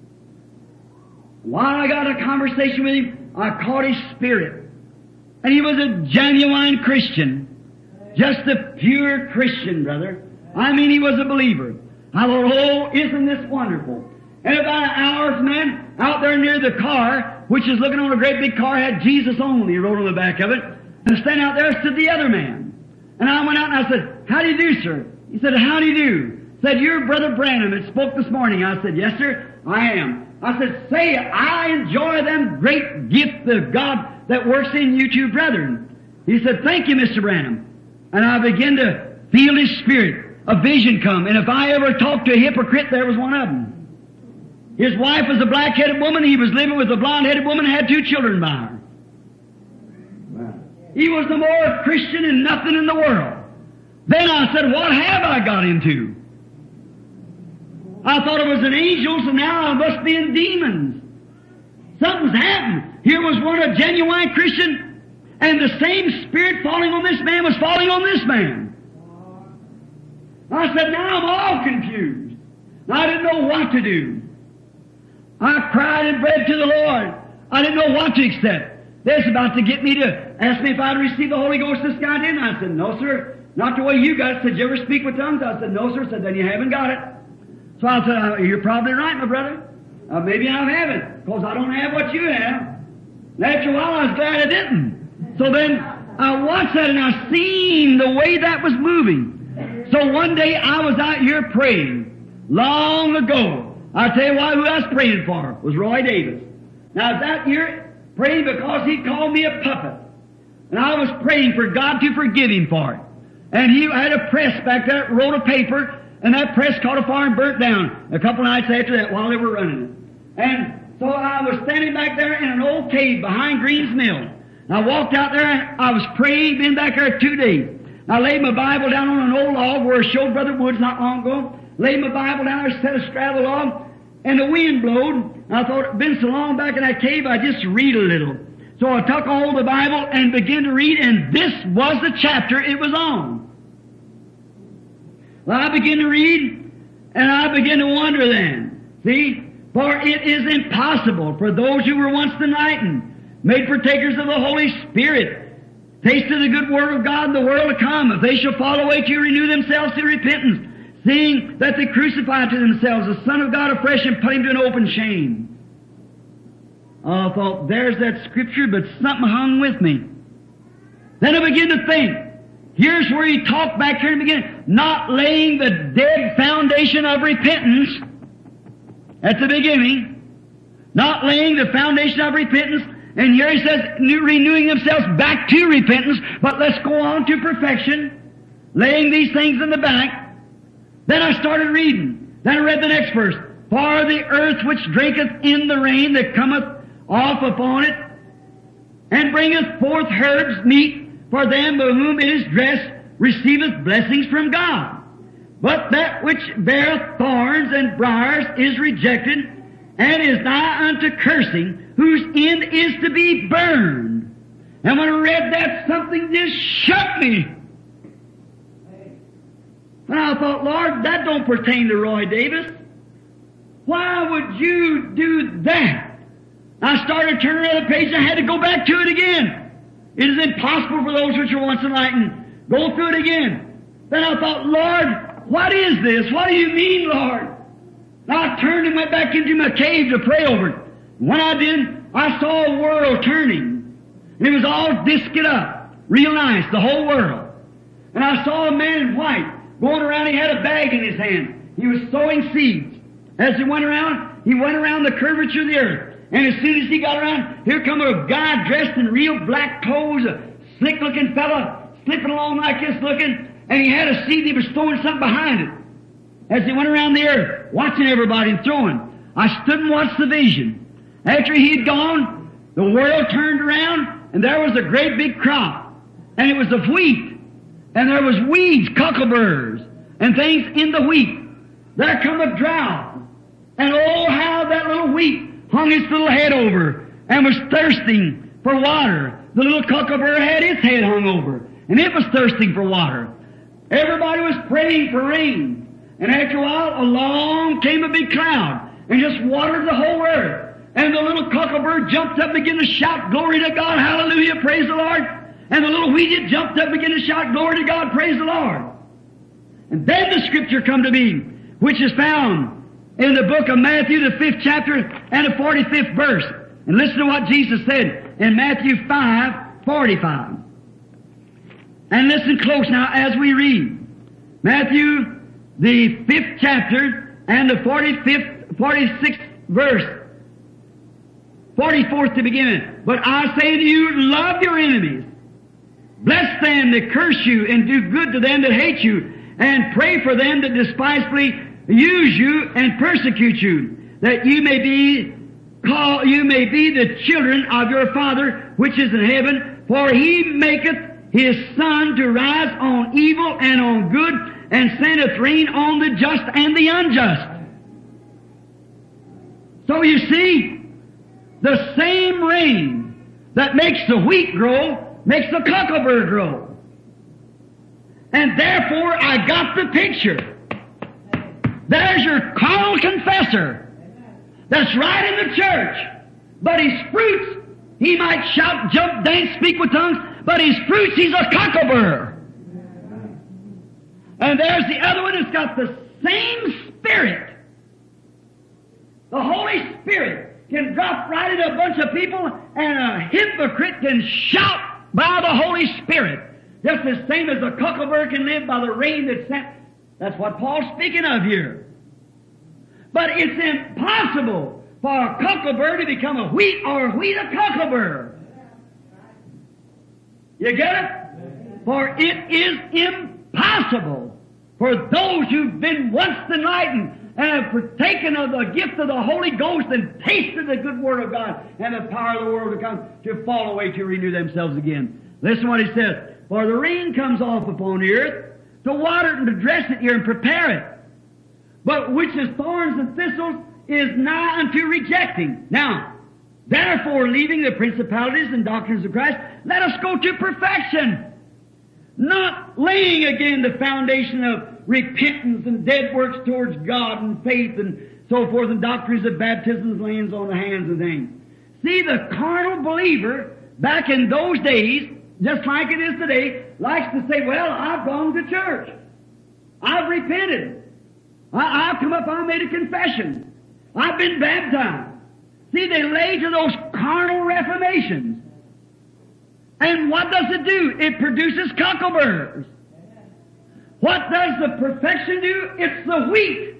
While I got a conversation with him, I caught his spirit. And he was a genuine Christian. Just a pure Christian, brother. I mean, he was a believer. I thought, oh, isn't this wonderful? And about an hour's man out there near the car, which is looking on a great big car, had Jesus only wrote on the back of it. And standing out there stood the other man. And I went out and I said, how do you do, sir? He said, how do you do? Said, you're Brother Branham that spoke this morning. I said, yes, sir, I am. I said, say, I enjoy them great gifts of God that works in you two brethren. He said, thank you, Mr. Branham. And I began to feel his spirit. A vision come. And if I ever talked to a hypocrite, there was one of them. His wife was a black-headed woman. He was living with a blonde-headed woman and had 2 children by her. Wow. He was the more Christian than nothing in the world. Then I said, what have I got into? I thought it was an angels, and now I must be in demons. Something's happened. Here was one, a genuine Christian, and the same spirit falling on this man was falling on this man. I said, now I'm all confused. I didn't know what to do. I cried and prayed to the Lord. I didn't know what to accept. They're about to get me to ask me if I'd receive the Holy Ghost. This guy didn't. I said, no, sir. Not the way you got it. Said, you ever speak with tongues? I said, no, sir. Said, then you haven't got it. So I said, you're probably right, my brother. Maybe I haven't, because I don't have what you have. And after a while, I was glad I didn't. So then I watched that, and I seen the way that was moving. So one day I was out here praying, long ago. I'll tell you who I was praying for, was Roy Davis. Now that year, praying because he called me a puppet. And I was praying for God to forgive him for it. And he had a press back there, wrote a paper, and that press caught a fire and burnt down a couple nights after that while they were running it. And so I was standing back there in an old cave behind Green's Mill. And I walked out there, and I was praying, been back there 2 days. I laid my Bible down on an old log where I showed Brother Woods not long ago. Laid my Bible down there, set a straddle log, and the wind blowed. And I thought, it'd been so long back in that cave, I'd just read a little. So I took all the Bible and began to read, and this was the chapter it was on. Well, I began to read, and I began to wonder then. See? For it is impossible for those who were once enlightened, made partakers of the Holy Spirit, tasted the good word of God in the world to come, if they shall fall away to renew themselves to repentance, seeing that they crucified to themselves the Son of God afresh and put him to an open shame. I thought, there's that scripture, but something hung with me. Then I began to think, here's where he talked back here in the beginning, not laying the dead foundation of repentance at the beginning, not laying the foundation of repentance, and here he says, renewing themselves back to repentance, but let's go on to perfection, laying these things in the back. Then I started reading. Then I read the next verse. For the earth which drinketh in the rain that cometh off upon it, and bringeth forth herbs meet for them by whom it is dressed, receiveth blessings from God. But that which beareth thorns and briars is rejected, and is nigh unto cursing, whose end is to be burned. And when I read that, something just shook me. And I thought, Lord, that don't pertain to Roy Davis. Why would you do that? I started turning around the page, and I had to go back to it again. It is impossible for those which are once enlightened. Go through it again. Then I thought, Lord, what is this? What do you mean, Lord? And I turned and went back into my cave to pray over it. When I did, I saw a world turning. And it was all disced up. Real nice, the whole world. And I saw a man in white going around. He had a bag in his hand. He was sowing seeds. As he went around the curvature of the earth. And as soon as he got around, here come a guy dressed in real black clothes, a slick-looking fella, slipping along like this looking, and he had a seed, he was throwing something behind it. As he went around the earth, watching everybody and throwing, I stood and watched the vision. After he had gone, the world turned around, and there was a great big crop, and it was of wheat, and there was weeds, cockleburrs, and things in the wheat. There come a drought, and oh, how that little wheat hung its little head over, and was thirsting for water. The little cockleburr had its head hung over, and it was thirsting for water. Everybody was praying for rain. And after a while, along came a big cloud and just watered the whole earth. And the little cocklebird jumped up and began to shout, "Glory to God, hallelujah, praise the Lord." And the little wheated jumped up and began to shout, "Glory to God, praise the Lord." And then the scripture come to me, which is found in the book of Matthew, the 5th chapter and the 45th verse. And listen to what Jesus said in Matthew 5:45. And listen close now as we read. Matthew, the 5th chapter and the 46th verse. 44th to begin with. "But I say to you, love your enemies. Bless them that curse you, and do good to them that hate you, and pray for them that despitefully use you and persecute you, that you may be the children of your Father which is in heaven, for he maketh his sun to rise on evil and on good, and sendeth rain on the just and the unjust." So you see, the same rain that makes the wheat grow makes the cocklebur grow. And therefore I got the picture. There's your carnal confessor that's right in the church, but his fruits, he might shout, jump, dance, speak with tongues, but his fruits, he's a cocklebur. And there's the other one that's got the same Spirit. The Holy Spirit can drop right into a bunch of people, and a hypocrite can shout by the Holy Spirit. Just the same as a cocklebur can live by the rain that's sent. That's what Paul's speaking of here. But it's impossible for a cocklebur to become a wheat, or a wheat a cocklebur. You get it? For it is impossible for those who've been once enlightened and have partaken of the gift of the Holy Ghost and tasted the good Word of God and the power of the world to come, to fall away to renew themselves again. Listen what he says. "For the rain comes off upon the earth to water it and to dress it here and prepare it. But which is thorns and thistles is nigh unto rejecting. Now, therefore, leaving the principalities and doctrines of Christ, let us go to perfection, not laying again the foundation of repentance and dead works towards God and faith and so forth, and doctrines of baptisms, layings on the hands and things." See, the carnal believer back in those days, just like it is today, likes to say, "Well, I've gone to church. I've repented. I've come up, I made a confession. I've been baptized." See, they lay to those carnal reformations. And what does it do? It produces cockleburs. What does the perfection do? It's the wheat.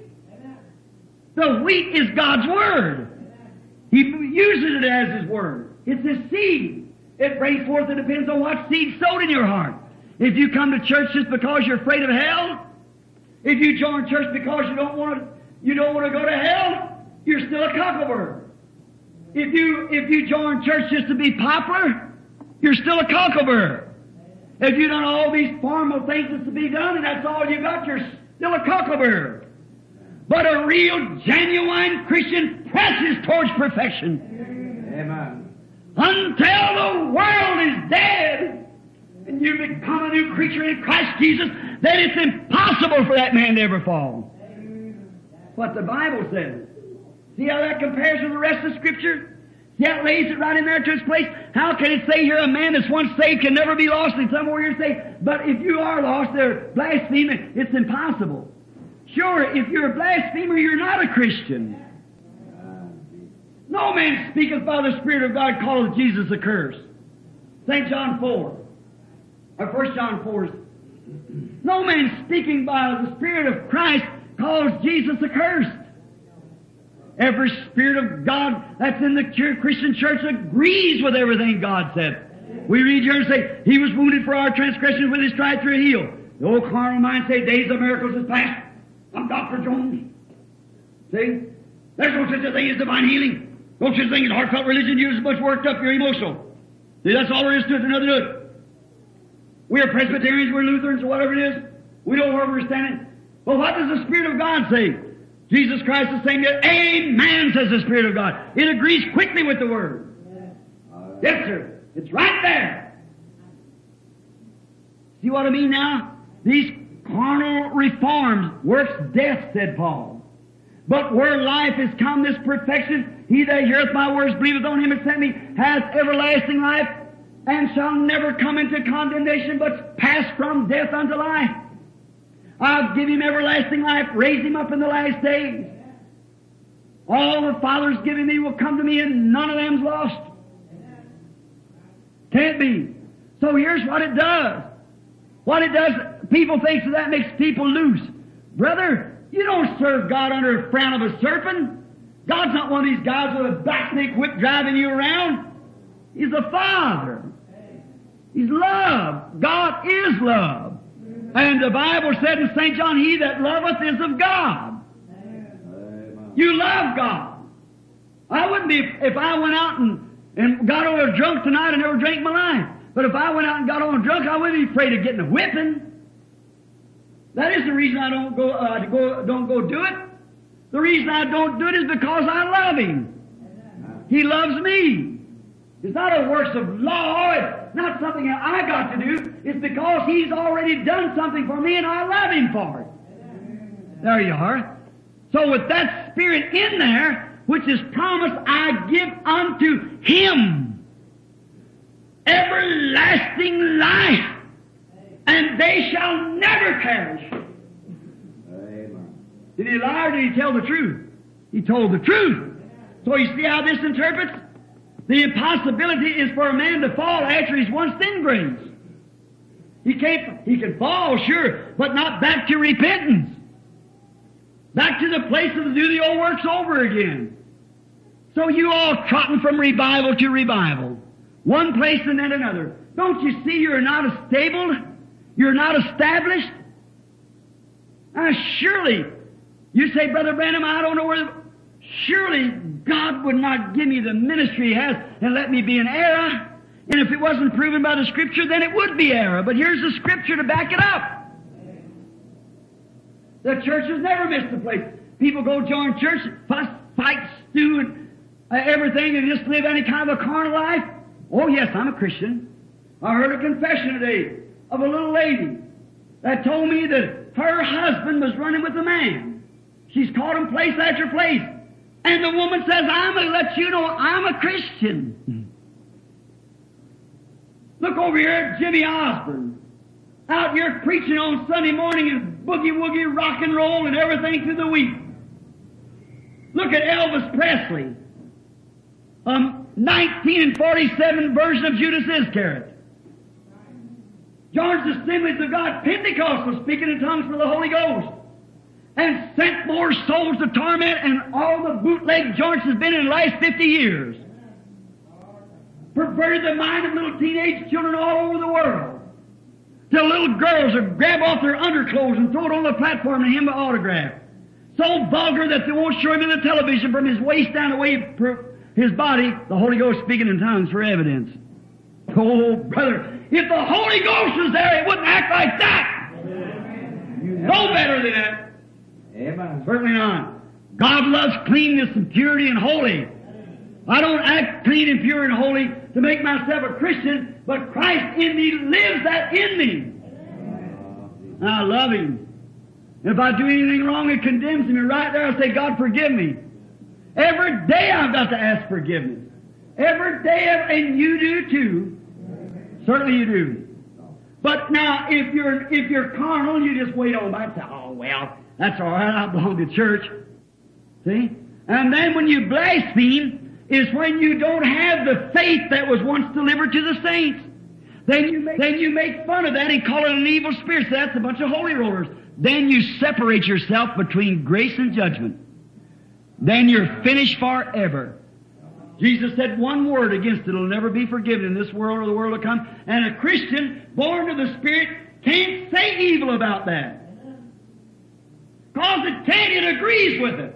The wheat is God's Word. He uses it as His Word. It's His seed. It brings forth, it depends on what seed sowed in your heart. If you come to church just because you're afraid of hell, if you join church because you don't want to go to hell, you're still a cocklebur. If you join church just to be popular, you're still a cocklebur. If you've done all these formal things that's to be done and that's all you got, you're still a cocklebur. But a real, genuine Christian presses towards perfection. Amen. Until the world is dead and you become a new creature in Christ Jesus, then it's impossible for that man to ever fall. That's what the Bible says. See how that compares with the rest of Scripture? See how it lays it right in there to its place? How can it say here a man that's once saved can never be lost, and somewhere you're saved? But if you are lost, they're blaspheming. It's impossible. Sure, if you're a blasphemer, you're not a Christian. No man speaketh by the Spirit of God calleth Jesus a curse. St. John 4. Or 1 John 4. No man speaking by the Spirit of Christ calls Jesus accursed. Every Spirit of God that's in the Christian church agrees with everything God said. We read here and say, He was wounded for our transgressions, with His stripes we're healed. The old carnal mind say, days of miracles is past. I'm Dr. Jones. See? There's no such a thing as divine healing. No such a thing as heartfelt religion. You're as much worked up, you're emotional. See, that's all there is to it, there's nothing to it. We're Presbyterians, we're Lutherans, or whatever it is. We know where we're standing. Well, what does the Spirit of God say? Jesus Christ is saying that, Amen, says the Spirit of God. It agrees quickly with the Word. Yes, sir. It's right there. See what I mean now? These carnal reforms works death, said Paul. But where life is come, this perfection, he that heareth my words, believeth on him that sent me, has everlasting life, and shall never come into condemnation, but pass from death unto life. I'll give him everlasting life, raise him up in the last days. All the Father's given me will come to me, and none of them's lost. Can't be. So here's what it does. What it does, people think that makes people loose. Brother, you don't serve God under the frown of a serpent. God's not one of these guys with a back-neck whip driving you around. He's the Father. He's love. God is love. And the Bible said in St. John, he that loveth is of God. You love God. I wouldn't be, if I went out and got on a drunk tonight and never drank my life. But if I went out and got on a drunk, I wouldn't be afraid of getting a whipping. That is the reason I don't go do it. The reason I don't do it is because I love Him. He loves me. It's not a works of law. It's not something that I got to do. It's because He's already done something for me and I love Him for it. There you are. So with that Spirit in there, which is promised, I give unto Him everlasting life, and they shall never perish. Amen. Did he lie or did he tell the truth? He told the truth. So you see how this interprets? The impossibility is for a man to fall after he's once in grace. He can fall, sure, but not back to repentance. Back to the place of do the old works over again. So you all trotting from revival to revival. One place and then another. Don't you see you're not stable? You're not established? Surely, you say, Brother Branham, I don't know where... Surely God would not give me the ministry He has and let me be in error. And if it wasn't proven by the Scripture, then it would be error. But here's the Scripture to back it up. The church has never missed a place. People go join church, fuss, fight, stew, and everything, and just live any kind of a carnal life. Oh, yes, I'm a Christian. I heard a confession today of a little lady that told me that her husband was running with a man. She's caught him place after place. And the woman says, I'm going to let you know I'm a Christian. Look over here at Jimmy Osborne, out here preaching on Sunday morning and boogie-woogie, rock and roll and everything through the week. Look at Elvis Presley, 1947 version of Judas Iscariot. Joins the Assemblies of God, Pentecostal, speaking in tongues for the Holy Ghost, and sent more souls to torment, and all the bootleg joints has been in the last 50 years. Perverted the mind of little teenage children all over the world. Till little girls will grab off their underclothes and throw it on the platform and him an autograph. So vulgar that they won't show him in the television from his waist down away his body, the Holy Ghost speaking in tongues for evidence. Oh, brother, if the Holy Ghost was there, it wouldn't act like that. You know better than that. Amen. Certainly not. God loves cleanness and purity and holy. I don't act clean and pure and holy to make myself a Christian, but Christ in me lives that in me. And I love Him. If I do anything wrong, it condemns me. Right there, I say, God, forgive me. Every day I've got to ask forgiveness. Every day, and you do too. Certainly you do. But now, if you're carnal, you just wait on by and say, oh, well, that's all right, I belong to church. See? And then when you blaspheme is when you don't have the faith that was once delivered to the saints. Then you make fun of that and call it an evil spirit. So that's a bunch of holy rollers. Then you separate yourself between grace and judgment. then you're finished forever. Jesus said one word against it will never be forgiven in this world or the world to come. And a Christian born of the Spirit can't say evil about that. Because it can't, it agrees with it.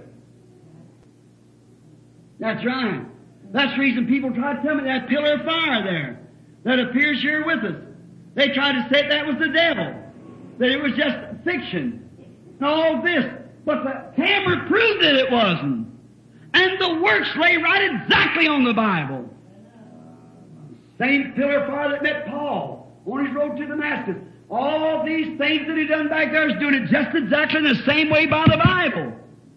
That's right. That's the reason people try to tell me that pillar of fire there that appears here with us. They tried to say that was the devil, that it was just fiction, and all this. But the camera proved that it wasn't. And the works lay right exactly on the Bible. Same pillar of fire that met Paul on his road to Damascus. All these things that he done back there is doing it just exactly the same way by the Bible.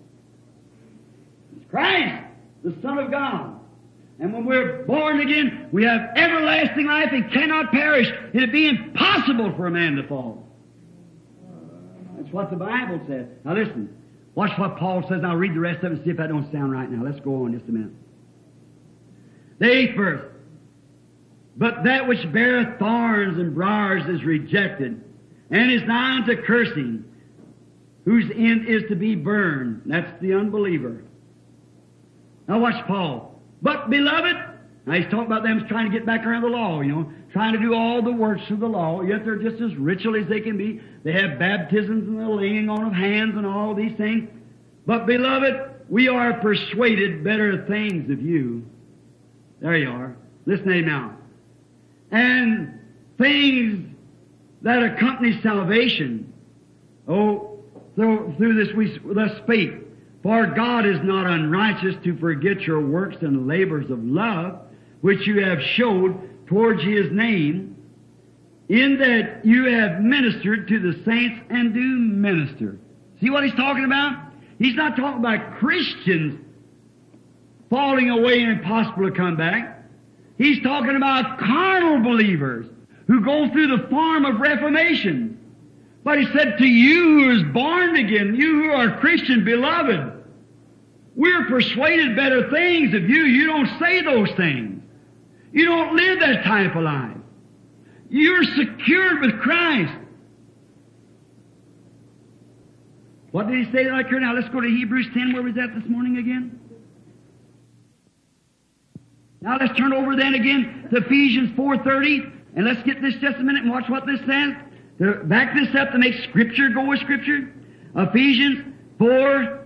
It's Christ, the Son of God. And when we're born again, we have everlasting life and cannot perish. It'd be impossible for a man to fall. That's what the Bible says. Now listen, watch what Paul says. I'll read the rest of it and see if that don't sound right now. Let's go on just a minute. The 8th verse. But that which beareth thorns and briars is rejected, and is nigh unto cursing, whose end is to be burned. That's the unbeliever. Now watch Paul. But, beloved, now he's talking about them trying to get back around the law, trying to do all the works of the law, yet they're just as ritual as they can be. They have baptisms and the laying on of hands and all these things. But, beloved, we are persuaded better things of you. There you are. Listen to him now. And things that accompany salvation. Oh, through this we thus speak. For God is not unrighteous to forget your works and labors of love, which you have showed towards His name, in that you have ministered to the saints and do minister. See what he's talking about? He's not talking about Christians falling away and impossible to come back. He's talking about carnal believers who go through the form of reformation. But he said to you who is born again, you who are Christian, beloved, we're persuaded better things of you. You don't say those things. You don't live that type of life. You're secured with Christ. What did he say right here? Now let's go to Hebrews 10, where was that this morning again? Now let's turn over then again to Ephesians 4:30, and let's get this just a minute and watch what this says. To back this up to make Scripture go with Scripture. Ephesians 4,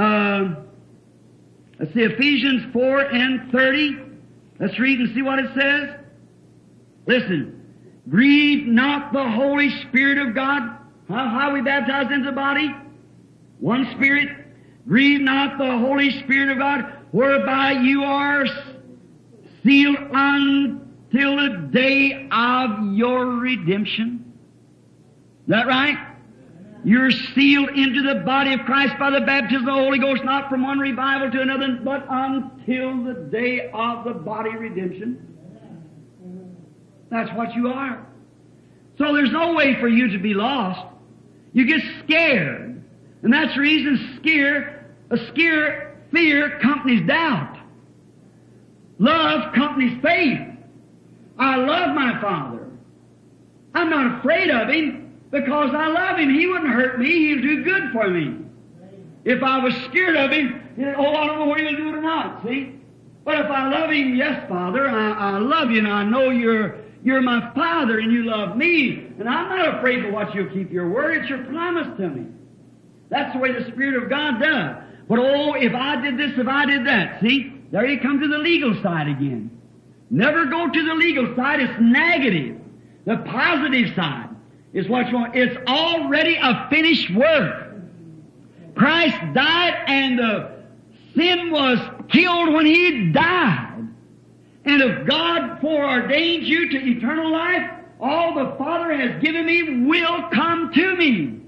Ephesians 4:30. Let's read and see what it says. Listen. Grieve not the Holy Spirit of God. How are we baptized into the body? One Spirit. Grieve not the Holy Spirit of God, whereby you are sealed until the day of your redemption. Is that right? You're sealed into the body of Christ by the baptism of the Holy Ghost, not from one revival to another, but until the day of the body redemption. That's what you are. So there's no way for you to be lost. You get scared. And that's the reason fear accompanies doubt. Love accompanies faith. I love my Father. I'm not afraid of Him because I love Him. He wouldn't hurt me. He'll do good for me. If I was scared of Him, I don't know whether He'll do it or not, see? But if I love Him, yes, Father, I love you, and I know you're my Father, and you love me, and I'm not afraid of what you'll keep your word. It's your promise to me. That's the way the Spirit of God does. But if I did this, if I did that, see? There you come to the legal side again. Never go to the legal side. It's negative. The positive side is what you want. It's already a finished work. Christ died and the sin was killed when He died. And if God foreordains you to eternal life, all the Father has given me will come to me.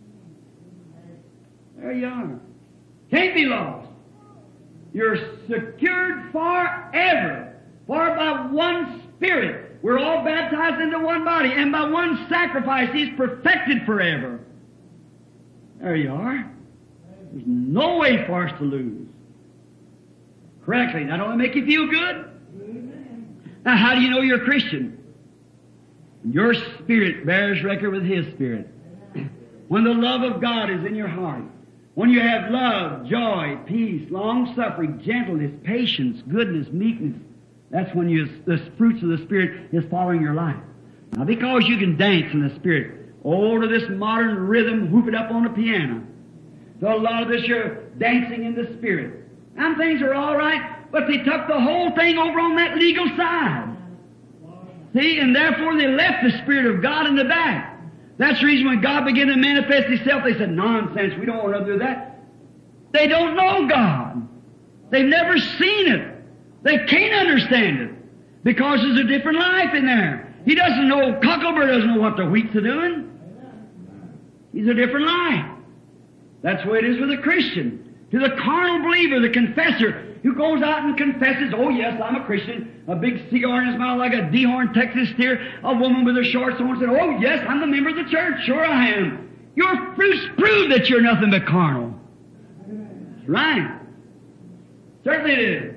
There you are. Can't be lost. You're secured forever. For by one Spirit, we're all baptized into one body, and by one sacrifice, He's perfected forever. There you are. There's no way for us to lose. Correctly. Now, don't it make you feel good? Now, how do you know you're a Christian? Your spirit bears record with His Spirit. When the love of God is in your heart, When you have love, joy, peace, long-suffering, gentleness, patience, goodness, meekness, that's when the fruits of the Spirit is following your life. Now, because you can dance in the Spirit, to this modern rhythm, whoop it up on the piano. So a lot of this, you're dancing in the Spirit. And things are all right, but they took the whole thing over on that legal side. See, and therefore they left the Spirit of God in the back. That's the reason when God began to manifest Himself, they said, nonsense, we don't want to do that. They don't know God. They've never seen it. They can't understand it. Because there's a different life in there. He doesn't know, Cocklebur doesn't know what the wheats are doing. He's a different life. That's the way it is with a Christian. To the carnal believer, the confessor, who goes out and confesses, oh yes, I'm a Christian, a big cigar in his mouth like a dehorned Texas steer, a woman with her shorts on said, oh yes, I'm a member of the church, sure I am. Your fruits prove that you're nothing but carnal. That's right. Certainly it is.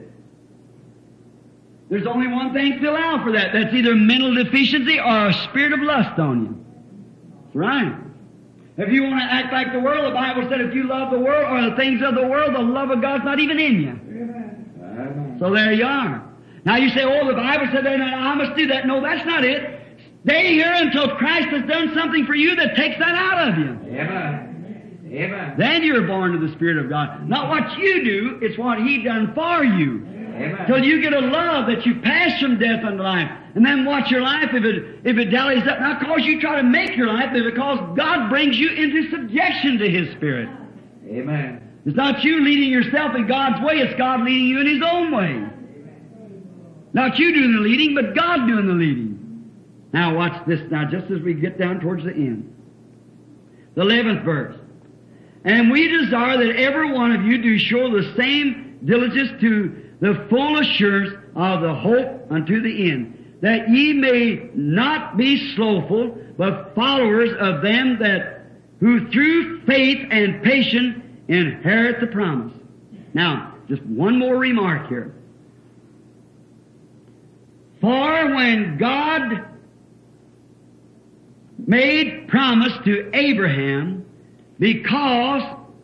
There's only one thing to allow for that. That's either mental deficiency or a spirit of lust on you. That's right. If you want to act like the world, the Bible said if you love the world or the things of the world, the love of God's not even in you. Amen. So there you are. Now you say, oh, the Bible said that I must do that. No, that's not it. Stay here until Christ has done something for you that takes that out of you. Amen. Amen. Then you're born of the Spirit of God. Not what you do, it's what He done for you. Amen. Till you get a love that you pass from death unto life. And then watch your life if it dallies up. Not because you try to make your life, but because God brings you into subjection to His Spirit. Amen. It's not you leading yourself in God's way, it's God leading you in His own way. Not you doing the leading, but God doing the leading. Now watch this now, just as we get down towards the end. The 11th verse. And we desire that every one of you do show the same diligence to the full assurance of the hope unto the end, that ye may not be slothful, but followers of them who through faith and patience inherit the promise. Now, just one more remark here. For when God made promise to Abraham, because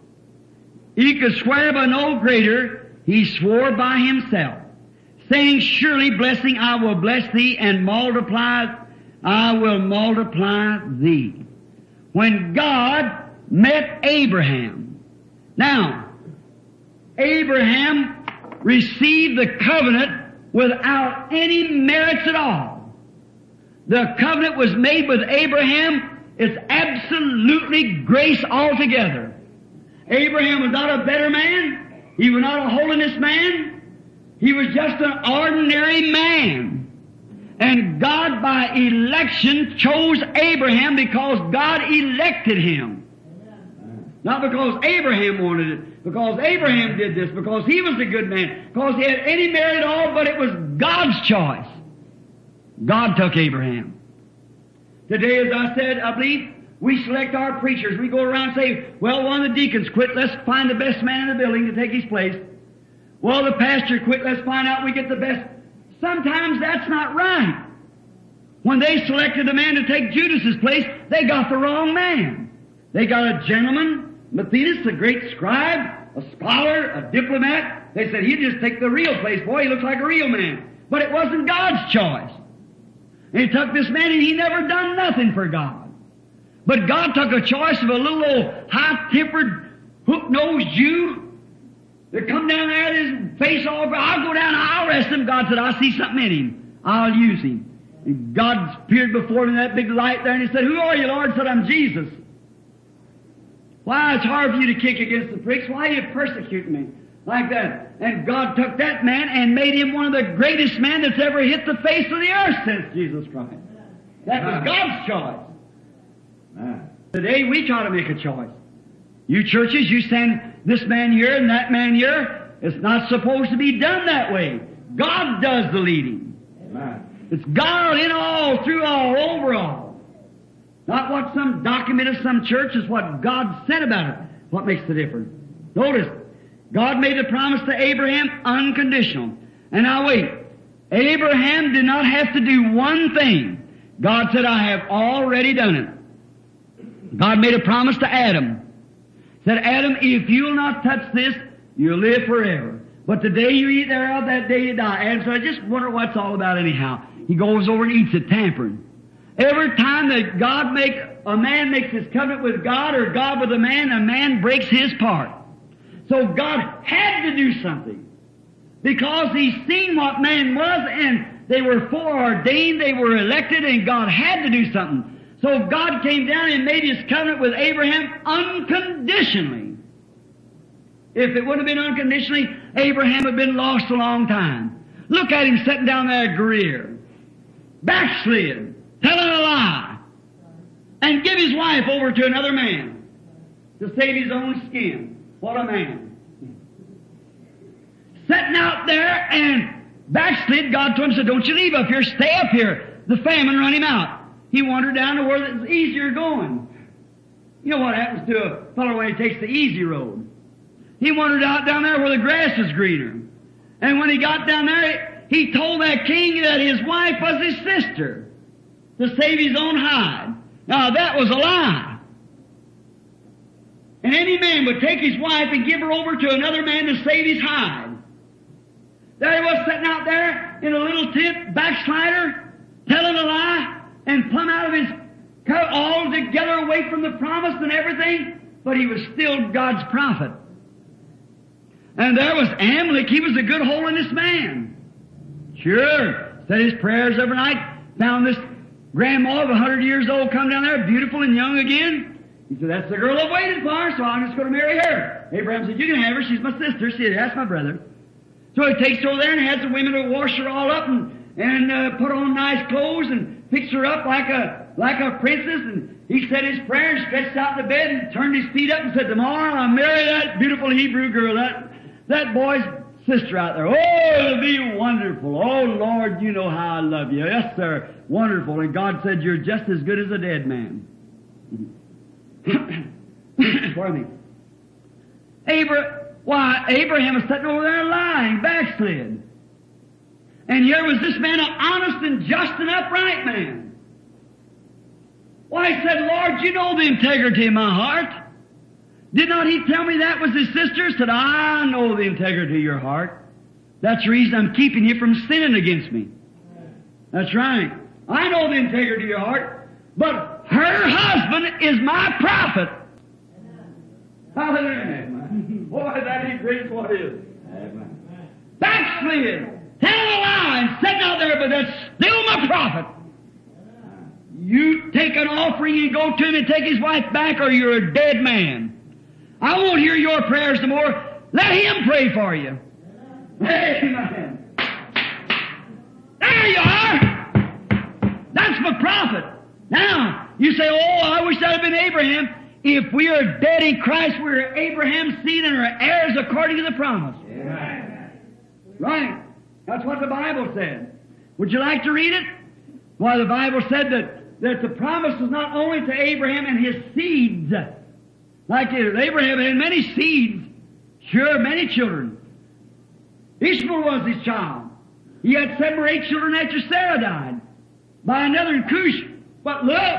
he could swear by no greater, He swore by Himself, saying, surely blessing I will bless thee, and multiply I will multiply thee. When God met Abraham. Now, Abraham received the covenant without any merits at all. The covenant was made with Abraham. It's absolutely grace altogether. Abraham was not a better man. He was not a holiness man. He was just an ordinary man. And God by election chose Abraham because God elected him. Not because Abraham wanted it, because Abraham did this, because he was a good man, because he had any merit at all, but it was God's choice. God took Abraham. Today, as I said, I believe, we select our preachers. We go around and say, well, one of the deacons quit, let's find the best man in the building to take his place. Well, the pastor quit, let's find out we get the best. Sometimes that's not right. When they selected a man to take Judas's place, they got the wrong man. They got a gentleman, Matthias, a great scribe, a scholar, a diplomat. They said, he'd just take the real place. Boy, he looks like a real man. But it wasn't God's choice. And he took this man and he never done nothing for God. But God took a choice of a little old high-tempered, hook-nosed Jew that come down there with his face all over. I'll go down and I'll arrest him. God said, I see something in him. I'll use him. And God appeared before him in that big light there and he said, who are you, Lord? He said, I'm Jesus. Why, it's hard for you to kick against the pricks. Why are you persecuting me like that? And God took that man and made him one of the greatest men that's ever hit the face of the earth since Jesus Christ. That was God's choice. Today we try to make a choice. You churches, you send this man here and that man here. It's not supposed to be done that way. God does the leading. Amen. It's God in all, through all, over all. Not what some document of some church is, what God said about it. What makes the difference? Notice, God made a promise to Abraham unconditional. And now wait, Abraham did not have to do one thing. God said, I have already done it. God made a promise to Adam. Said, Adam, if you'll not touch this, you'll live forever. But the day you eat thereof, that day you die. Adam said, I just wonder what it's all about anyhow. He goes over and eats it, tampering. Every time that a man makes his covenant with God or God with a man breaks his part. So God had to do something. Because He's seen what man was, and they were foreordained, they were elected, and God had to do something. So God came down and made His covenant with Abraham unconditionally. If it wouldn't have been unconditionally, Abraham would have been lost a long time. Look at him sitting down there at Greer. Backslid, telling a lie, and give his wife over to another man to save his own skin. What a man. Sitting out there and backslid, God told him, said, don't you leave up here, stay up here. The famine run him out. He wandered down to where it's easier going. You know what happens to a fellow when he takes the easy road? He wandered out down there where the grass is greener. And when he got down there, he told that king that his wife was his sister to save his own hide. Now that was a lie. And any man would take his wife and give her over to another man to save his hide. There he was sitting out there in a little tent, backslider, telling a lie, and plumb out of his coat, all together away from the promise and everything, but he was still God's prophet. And there was Amalek. He was a good holiness man. Sure. Said his prayers every night. Found this grandma of 100 years old come down there, beautiful and young again. He said, that's the girl I've waited for, so I'm just going to marry her. Abraham said, you can have her. She's my sister. She said, that's my brother. So he takes her over there and has the women to wash her all up and put on nice clothes and fix her up like a princess. And he said his prayer and stretched out in the bed and turned his feet up and said, tomorrow I'll marry that beautiful Hebrew girl, that boy's sister out there. Oh, it'll be wonderful. Oh, Lord, you know how I love you. Yes, sir. Wonderful. And God said, you're just as good as a dead man. Pardon me. Abraham was sitting over there lying, backslid. And here was this man, an honest and just and upright man. Why, he said, Lord, you know the integrity of my heart. Did not He tell me that was his sister? Said, I know the integrity of your heart. That's the reason I'm keeping you from sinning against me. That's right. I know the integrity of your heart. But her husband is my prophet. Hallelujah. Boy, that ain't great what it is. Backslid, telling a lie, and sitting out there, but that's still my prophet. You take an offering and go to him and take his wife back, or you're a dead man. I won't hear your prayers no more. Let him pray for you. Amen. There you are. That's my prophet. Now, you say, oh, I wish I'd have been Abraham. If we are dead in Christ, we are Abraham's seed and are heirs according to the promise. Amen. Right. That's what the Bible said. Would you like to read it? Why, the Bible said that the promise was not only to Abraham and his seeds. Like Abraham had many seeds. Sure, many children. Ishmael was his child. He had 7 or 8 children after Sarah died by another Cush. But look,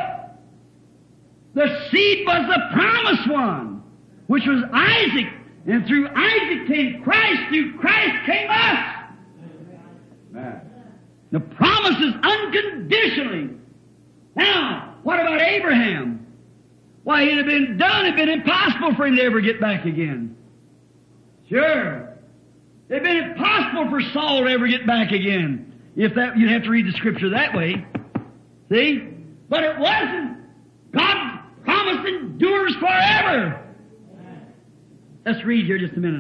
the seed was the promised one, which was Isaac. And through Isaac came Christ. Through Christ came us. Amen. The promise is unconditionally. Now, what about Abraham? Why, it'd have been done. It'd been impossible for him to ever get back again. Sure. It'd been impossible for Saul to ever get back again. If that, you'd have to read the Scripture that way. See? But it wasn't. God's promise endures forever. Let's read here just a minute.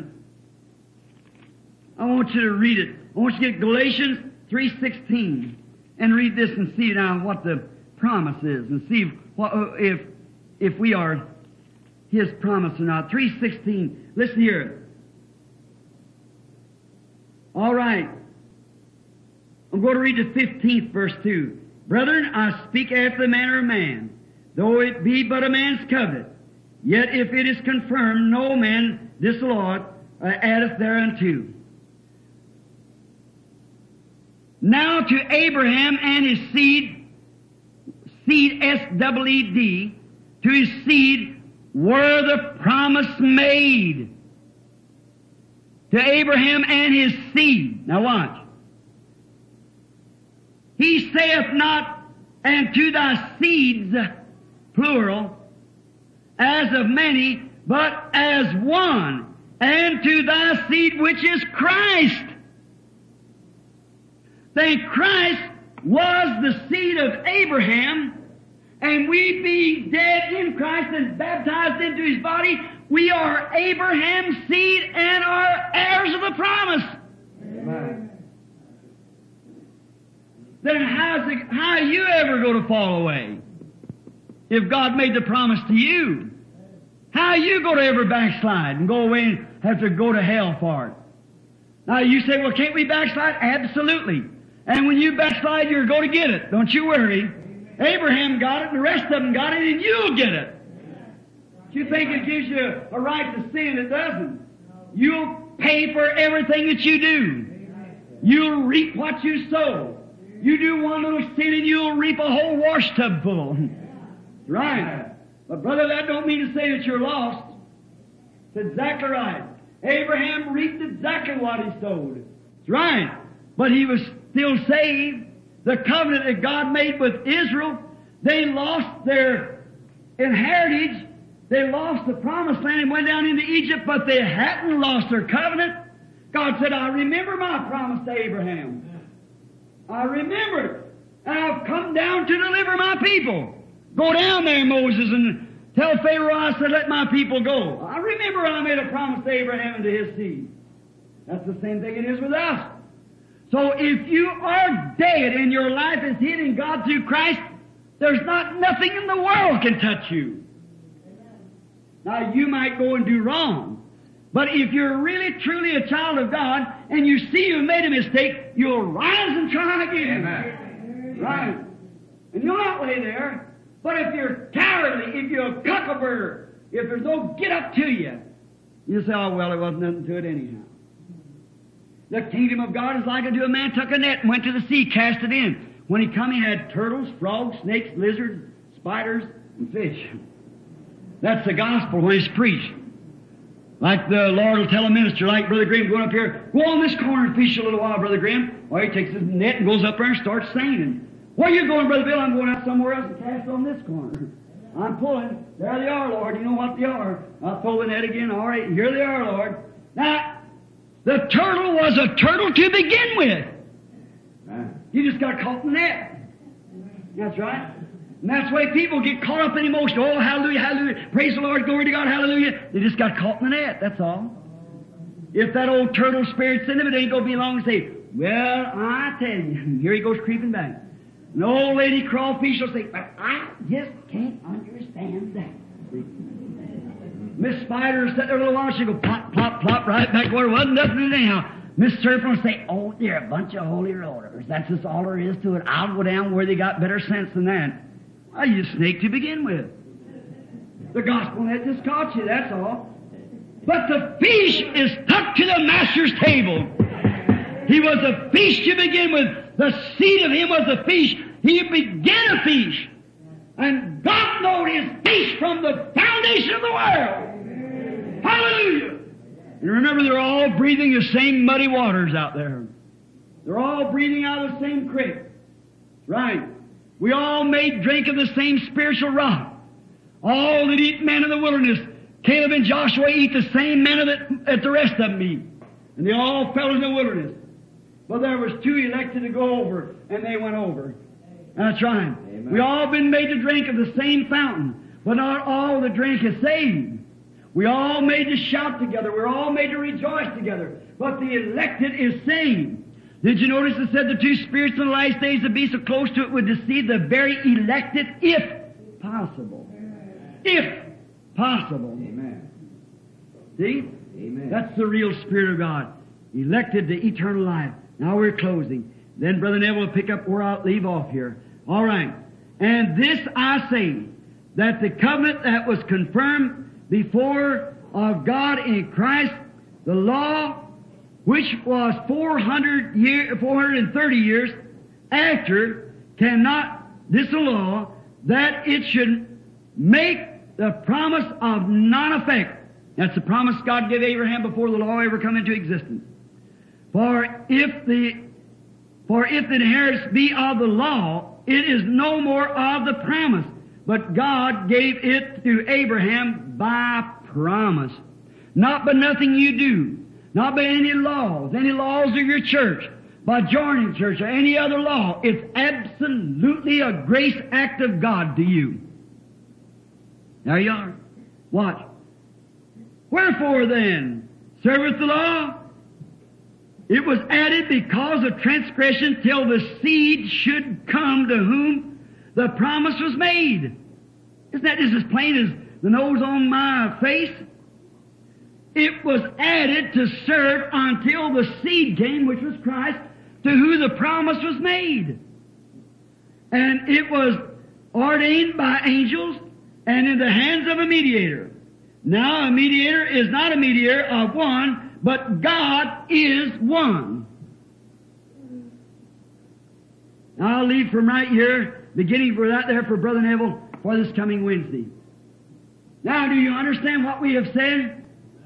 I want you to read it. I want you to get Galatians 3:16 and read this and see now what the promise is and see what, if we are His promise or not. 3:16. Listen here. All right. I'm going to read the 15th verse 2. Brethren, I speak after the manner of man, though it be but a man's covenant. Yet if it is confirmed, no man disallowed addeth thereunto. Now to Abraham and his seed S-E-E-D, to his seed were the promise made to Abraham and his seed. Now watch. He saith not, and to thy seeds, plural, as of many, but as one, and to thy seed which is Christ. Then Christ was the seed of Abraham, and we being dead in Christ and baptized into His body, we are Abraham's seed and are heirs of the promise. Amen. Then how are you ever going to fall away? If God made the promise to you, how are you going to ever backslide and go away and have to go to hell for it? Now you say, well, can't we backslide? Absolutely. And when you backslide, you're going to get it. Don't you worry. Abraham got it, and the rest of them got it, and you'll get it. You think it gives you a right to sin? It doesn't. You'll pay for everything that you do. You'll reap what you sow. You do one little sin and you'll reap a whole wash tub full. Right. But brother, that don't mean to say that you're lost. It's exactly right. Abraham reaped exactly what he sowed. It's right. But he was still saved. The covenant that God made with Israel, they lost their inheritance. They lost the promised land and went down into Egypt, but they hadn't lost their covenant. God said, I remember my promise to Abraham. I remember it. And I've come down to deliver my people. Go down there, Moses, and tell Pharaoh I said, let my people go. I remember I made a promise to Abraham and to his seed. That's the same thing it is with us. So if you are dead and your life is hid in God through Christ, there's nothing in the world can touch you. Now, you might go and do wrong. But if you're really, truly a child of God and you see you've made a mistake, you'll rise and try again. Amen. Right. And you'll not lay there. But if you're cowardly, if you're a cuckober, if there's no get up to you, you'll say, oh, well, there wasn't nothing to it anyhow. The kingdom of God is like unto a man took a net and went to the sea, cast it in. When he come, he had turtles, frogs, snakes, lizards, spiders, and fish. That's the gospel when it's preached. Like the Lord will tell a minister, like Brother Graham going up here, go on this corner and fish a little while, Brother Graham. Or he takes his net and goes up there and starts singing. Where you going, Brother Bill? I'm going out somewhere else and cast on this corner. I'm pulling. There they are, Lord. You know what they are. I'll throw the net again. All right, here they are, Lord. Now, the turtle was a turtle to begin with. He just got caught in the net. That's right. And that's the way people get caught up in emotion. Oh, hallelujah, hallelujah. Praise the Lord, glory to God, hallelujah. They just got caught in the net, that's all. If that old turtle spirit's in them, it ain't going to be long to say, well, I tell you, here he goes creeping back. An old lady crawfish will say, but I just can't understand that. Miss Spider will sit there a little while, she'll go plop, plop, plop, right back where it wasn't nothing in it anyhow. Miss Serpent will say, oh, they're a bunch of holy rollers. That's just all there is to it. I'll go down where they got better sense than that. Well, you snake to begin with. The gospel net just caught you, that's all. But the fish is tucked to the master's table. He was a fish to begin with. The seed of him was a fish. He began a fish. And God knowed his fish from the foundation of the world. Hallelujah. And remember, they're all breathing the same muddy waters out there. They're all breathing out of the same creek. Right. We all made drink of the same spiritual rock. All that eat manna in the wilderness, Caleb and Joshua eat the same manna that the rest of them eat. And they all fell in the wilderness. But there was two elected to go over, and they went over. That's right. Amen. We all been made to drink of the same fountain, but not all the drink is saved. We all made to shout together. We're all made to rejoice together. But the elected is saved. Did you notice it said the two spirits in the last days would be so close to it would deceive the very elected, if possible. If possible. Amen. See? Amen. That's the real Spirit of God. Elected to eternal life. Now we're closing. Then Brother Neville will pick up where I'll leave off here. All right. And this I say, that the covenant that was confirmed before of God in Christ, the law, which was 430 years after, cannot disannul that it should make the promise of non-effect. That's the promise God gave Abraham before the law ever come into existence. For if the inheritance be of the law, it is no more of the promise, but God gave it to Abraham by promise. Not by nothing you do, not by any laws of your church, by joining church or any other law. It's absolutely a grace act of God to you. There you are. Watch. Wherefore then, serveth the law? It was added because of transgression till the seed should come to whom the promise was made. Isn't that just as plain as the nose on my face? It was added to serve until the seed came, which was Christ, to who the promise was made. And it was ordained by angels and in the hands of a mediator. Now a mediator is not a mediator of one, but God is one. Now I'll leave from right here, beginning for that there for Brother Neville for this coming Wednesday. Now do you understand what we have said?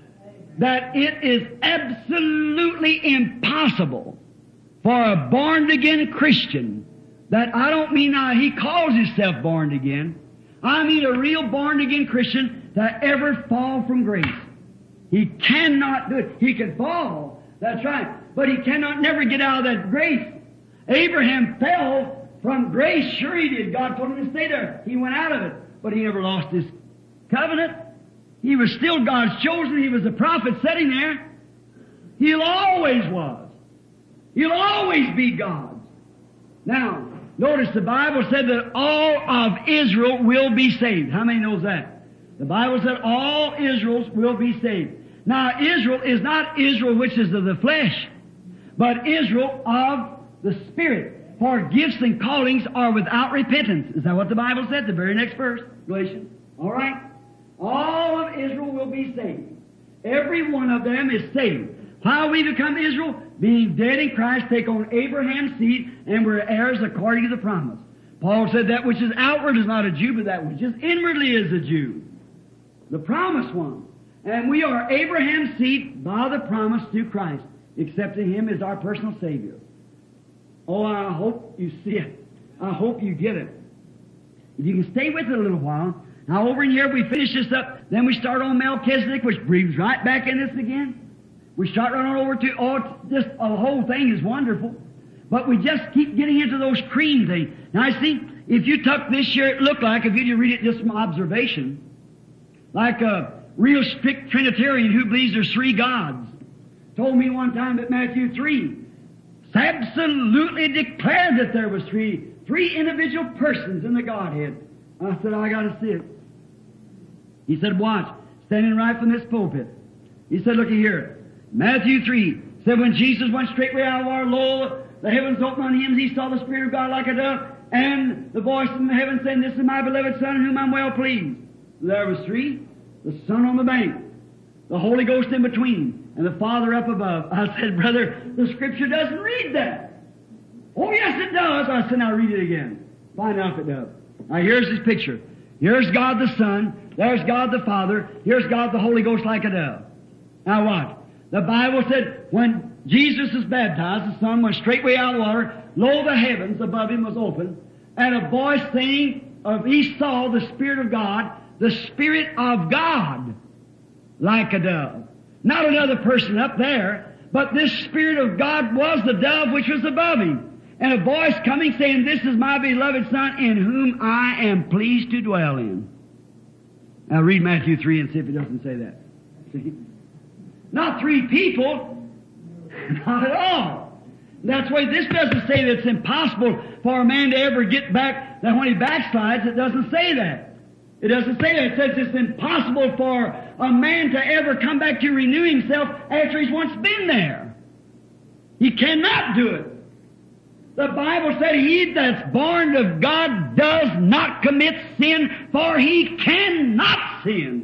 That it is absolutely impossible for a born-again Christian, that I don't mean now he calls himself born-again, I mean a real born-again Christian to ever fall from grace. He cannot do it. He can fall, that's right, but he cannot never get out of that grace. Abraham fell from grace, sure he did. God told him to stay there. He went out of it, but he never lost his covenant. He was still God's chosen. He was a prophet sitting there. He'll always was. He'll always be God's. Now, notice the Bible said that all of Israel will be saved. How many knows that? The Bible said all Israels will be saved. Now, Israel is not Israel which is of the flesh, but Israel of the Spirit. For gifts and callings are without repentance. Is that what the Bible said? The very next verse, Galatians. All right? All of Israel will be saved. Every one of them is saved. How we become Israel? Being dead in Christ, take on Abraham's seed, and we're heirs according to the promise. Paul said that which is outward is not a Jew, but that which is inwardly is a Jew. The promised one. And we are Abraham's seed by the promise through Christ, accepting Him as our personal Savior. Oh, I hope you see it. I hope you get it. If you can stay with it a little while. Now over in here we finish this up, then we start on Melchizedek, which breathes right back in this again. We start right on over to, just the whole thing is wonderful. But we just keep getting into those cream things. Now I see, if you took this here, it looked like, if you read it just from observation, like a real strict Trinitarian who believes there's three gods. Told me one time that Matthew 3 absolutely declared that there was three individual persons in the Godhead. I said, I got to see it. He said, watch, standing right from this pulpit. He said, looky here. Matthew 3 said, when Jesus went straightway out of our lo, the heavens opened on him, he saw the Spirit of God like a dove, and the voice from heaven saying, this is my beloved Son, in whom I'm well pleased. There was three, the Son on the bank, the Holy Ghost in between, and the Father up above. I said, brother, the Scripture doesn't read that. Oh, yes, it does. I said, now read it again. Find out if it does. Now here's his picture. Here's God the Son. There's God the Father. Here's God the Holy Ghost like a dove. Now watch. The Bible said when Jesus was baptized, the Son went straightway out of the water. Lo, the heavens above him was open, and a voice saying, he saw the Spirit of God, the Spirit of God, like a dove. Not another person up there, but this Spirit of God was the dove which was above him. And a voice coming saying, this is my beloved Son in whom I am pleased to dwell in. Now read Matthew 3 and see if it doesn't say that. See? Not three people. Not at all. That's why this doesn't say that it's impossible for a man to ever get back, that when he backslides, it doesn't say that. It doesn't say that. It says it's impossible for a man to ever come back to renew himself after he's once been there. He cannot do it. The Bible said he that's born of God does not commit sin, for he cannot sin.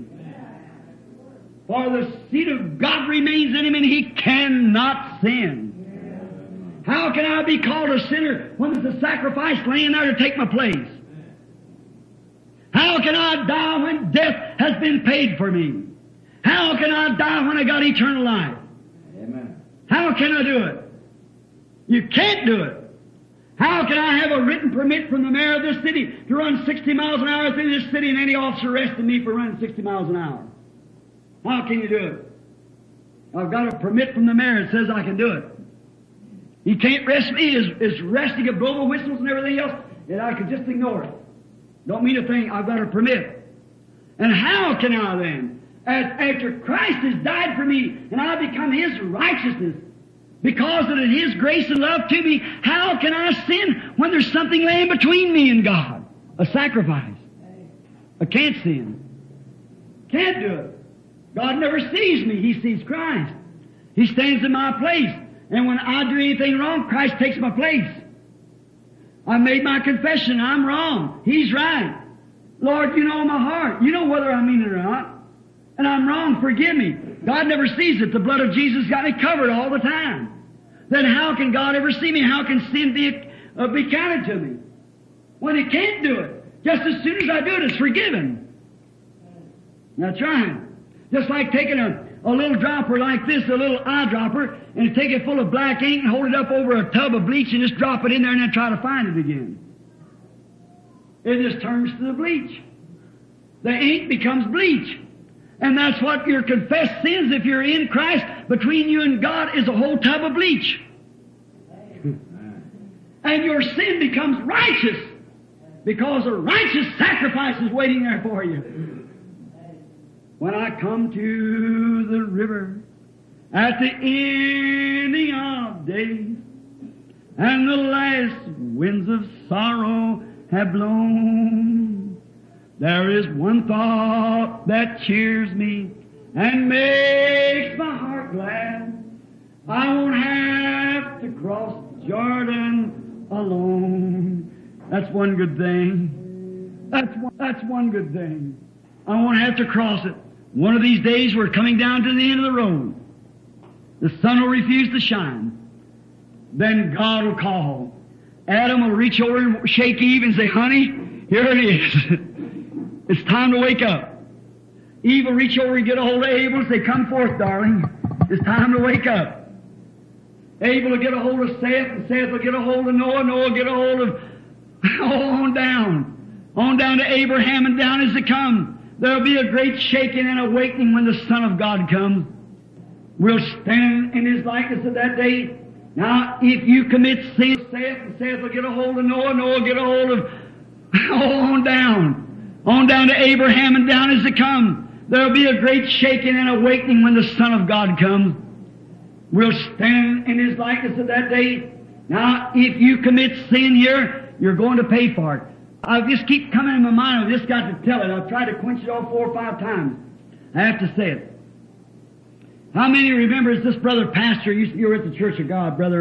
For the seed of God remains in him and he cannot sin. How can I be called a sinner when there's a sacrifice laying there to take my place? How can I die when death has been paid for me? How can I die when I got eternal life? Amen. How can I do it? You can't do it. How can I have a written permit from the mayor of this city to run 60 miles an hour through this city and any officer arrested me for running 60 miles an hour? How can you do it? I've got a permit from the mayor that says I can do it. He can't arrest me. It's arresting of blow whistles and everything else, and I can just ignore it. Don't mean a thing. I've got a permit. And how can I then, after Christ has died for me and I become His righteousness, because of His grace and love to me, how can I sin when there's something laying between me and God? A sacrifice. I can't sin. Can't do it. God never sees me. He sees Christ. He stands in my place. And when I do anything wrong, Christ takes my place. I made my confession. I'm wrong. He's right. Lord, you know my heart. You know whether I mean it or not. And I'm wrong. Forgive me. God never sees it. The blood of Jesus got me covered all the time. Then how can God ever see me? How can sin be counted to me? When He can't do it. Just as soon as I do it, it's forgiven. That's right. Just like taking a little dropper like this, a little eyedropper, and take it full of black ink and hold it up over a tub of bleach and just drop it in there and then try to find it again. It just turns to the bleach. The ink becomes bleach. And that's what your confessed sins, if you're in Christ, between you and God is a whole tub of bleach. And your sin becomes righteous because a righteous sacrifice is waiting there for you. When I come to the river at the ending of days, and the last winds of sorrow have blown, there is one thought that cheers me and makes my heart glad. I won't have to cross Jordan alone. That's one good thing. That's one good thing. I won't have to cross it. One of these days we're coming down to the end of the road. The sun will refuse to shine. Then God will call. Adam will reach over and shake Eve and say, honey, here it is. It's time to wake up. Eve will reach over and get a hold of Abel and say, come forth, darling. It's time to wake up. Abel will get a hold of Seth, and Seth will get a hold of Noah. Noah will get a hold of, on down to Abraham, and down as they come. There'll be a great shaking and awakening when the Son of God comes. We'll stand in His likeness at that day. Now, if you commit sin, Seth, and Seth will get a hold of Noah. Noah will get a hold of, on down to Abraham, and down as they come. There'll be a great shaking and awakening when the Son of God comes. We'll stand in His likeness at that day. Now, if you commit sin here, you're going to pay for it. I just keep coming in my mind. I've just got to tell it. I've tried to quench it all 4 or 5 times. I have to say it. How many remembers this brother pastor? You were at the Church of God, brother.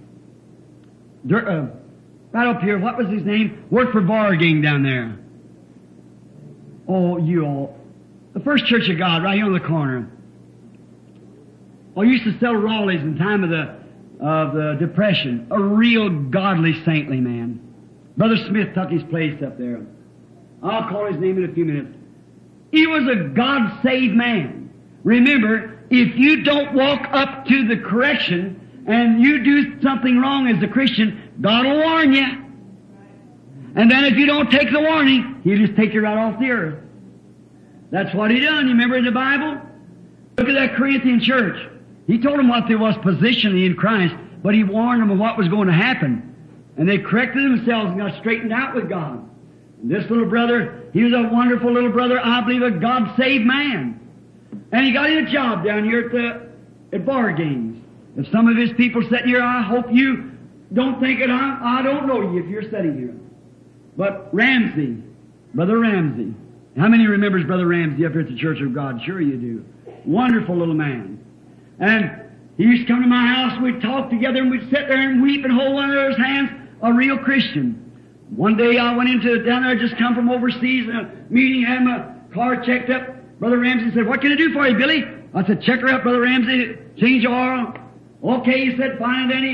Right up here. What was his name? Worked for Vargang down there. Oh, you all. The First Church of God, right here on the corner. Oh, used to sell Raleighs in the time of the Depression. A real godly, saintly man. Brother Smith took his place up there. I'll call his name in a few minutes. He was a God-saved man. Remember, if you don't walk up to the correction and you do something wrong as a Christian, God will warn you. And then if you don't take the warning, He'll just take you right off the earth. That's what He done. You remember in the Bible? Look at that Corinthian church. He told them what there was positionally in Christ, but He warned them of what was going to happen. And they corrected themselves and got straightened out with God. And this little brother, he was a wonderful little brother, I believe a God-saved man. And he got him a job down here at Vargang's. If some of his people sitting here, I hope you don't think that I don't know you if you're sitting here. But Ramsey, Brother Ramsey. How many remembers Brother Ramsey up here at the Church of God? Sure you do. Wonderful little man. And he used to come to my house and we'd talk together and we'd sit there and weep and hold one another's hands. A real Christian. One day I went down there, just come from overseas, in a meeting, had my car checked up. Brother Ramsey said, what can I do for you, Billy? I said, check her up, Brother Ramsey, change the oil. Okay, he said, fine. And then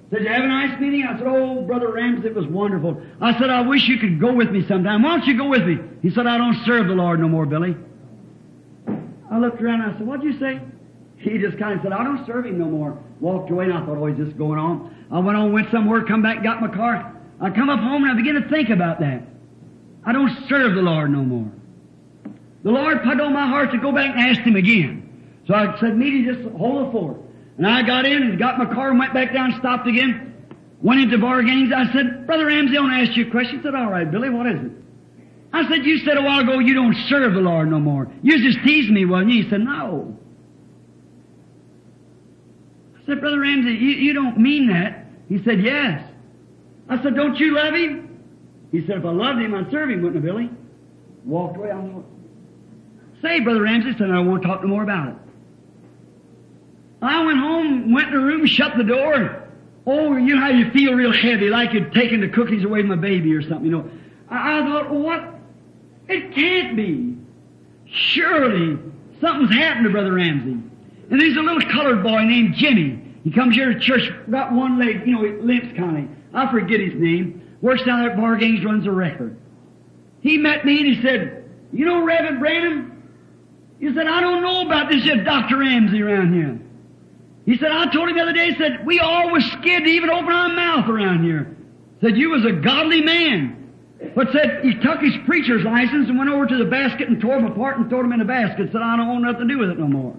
Said, you have a nice meeting? I said, oh, Brother Ramsey, it was wonderful. I said, I wish you could go with me sometime. Why don't you go with me? He said, I don't serve the Lord no more, Billy. I looked around and I said, what'd you say? He just kind of said, I don't serve Him no more. Walked away and I thought, oh, he's just going on. I went on, went somewhere, come back, got my car. I come up home and I began to think about that. I don't serve the Lord no more. The Lord put on my heart to go back and ask Him again. So I said, Meady, just hold the fort. And I got in and got my car and went back down, stopped again, went into Bargains. I said, Brother Ramsey, I want to ask you a question. He said, all right, Billy, what is it? I said, you said a while ago you don't serve the Lord no more. You was just teasing me, wasn't you? He said, no. I said, Brother Ramsey, you don't mean that. He said, yes. I said, don't you love Him? He said, if I loved Him, I'd serve Him, wouldn't I, Billy? Walked away. I thought, say, Brother Ramsey, said, I don't want to talk no more about it. I went home, went in the room, shut the door. Oh, you know how you feel real heavy, like you'd taken the cookies away from a baby or something, you know. I thought, well, what? It can't be. Surely something's happened to Brother Ramsey. And there's a little colored boy named Jimmy. He comes here to church, got one leg, you know, he limps kind of. I forget his name. Works down there at Bargains, runs a record. He met me and he said, you know Reverend Branham? He said, I don't know about this yet, Dr. Ramsey around here. He said, I told him the other day, he said, we all was scared to even open our mouth around here. Said, you was a godly man. But said, he took his preacher's license and went over to the basket and tore them apart and threw them in the basket. Said, I don't want nothing to do with it no more.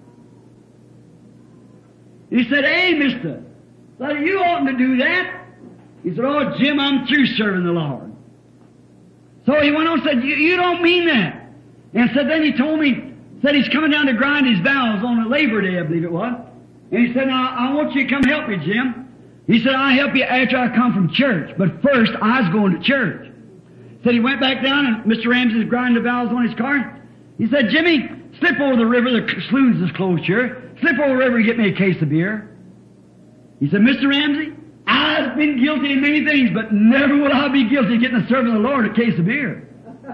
He said, hey, mister, said, you oughtn't to do that. He said, oh, Jim, I'm through serving the Lord. So he went on and said, you don't mean that. And said, then he told me, said he's coming down to grind his bowels on a Labor Day, I believe it was. And he said, now, I want you to come help me, Jim. He said, I'll help you after I come from church. But first, I was going to church. Said he went back down and Mr. Ramsey's grinding the valves on his car. He said, Jimmy, slip over the river, the saloons is closed here. Slip over the river and get me a case of beer. He said, Mr. Ramsey, I've been guilty of many things, but never will I be guilty of getting a servant of the Lord a case of beer.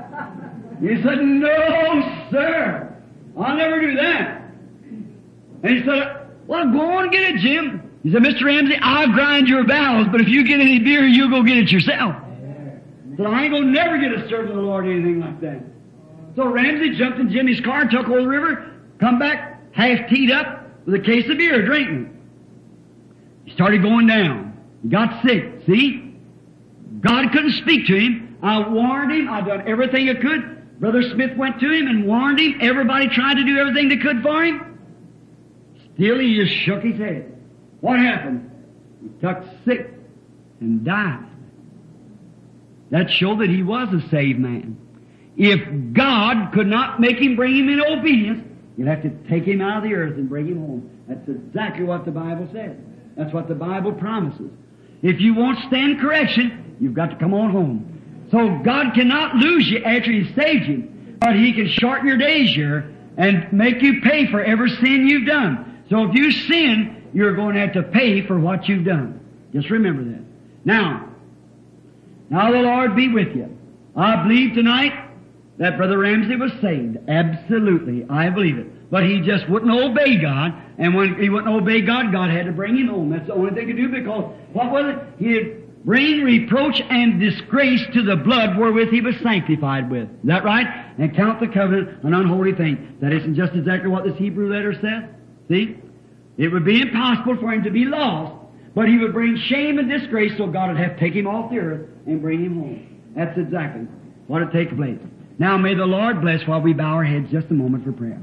He said, no, sir. I'll never do that. And he said, well, go on and get it, Jim. He said, Mr. Ramsey, I'll grind your bowels, but if you get any beer, you go get it yourself. So I ain't gonna never get a servant of the Lord or anything like that. So Ramsey jumped in Jimmy's car, took over the river, come back, half teed up with a case of beer, drinking. He started going down. He got sick. See? God couldn't speak to him. I warned him. I done everything I could. Brother Smith went to him and warned him. Everybody tried to do everything they could for him. Still, he just shook his head. What happened? He took sick and died. That showed that he was a saved man. If God could not make him, bring him in obedience, you'll have to take him out of the earth and bring him home. That's exactly what the Bible says. That's what the Bible promises. If you won't stand correction, you've got to come on home. So God cannot lose you after He saved you, but He can shorten your days here and make you pay for every sin you've done. So if you sin, you're going to have to pay for what you've done. Just remember that. Now the Lord be with you. I believe tonight that Brother Ramsey was saved. Absolutely. I believe it. But he just wouldn't obey God. And when he wouldn't obey God, God had to bring him home. That's the only thing he could do, because what was it? He'd bring reproach and disgrace to the blood wherewith he was sanctified with. Is that right? And count the covenant an unholy thing. That isn't just exactly what this Hebrew letter says. See? It would be impossible for him to be lost, but he would bring shame and disgrace, so God would have to take him off the earth and bring him home. That's exactly what would take place. Now may the Lord bless while we bow our heads just a moment for prayer.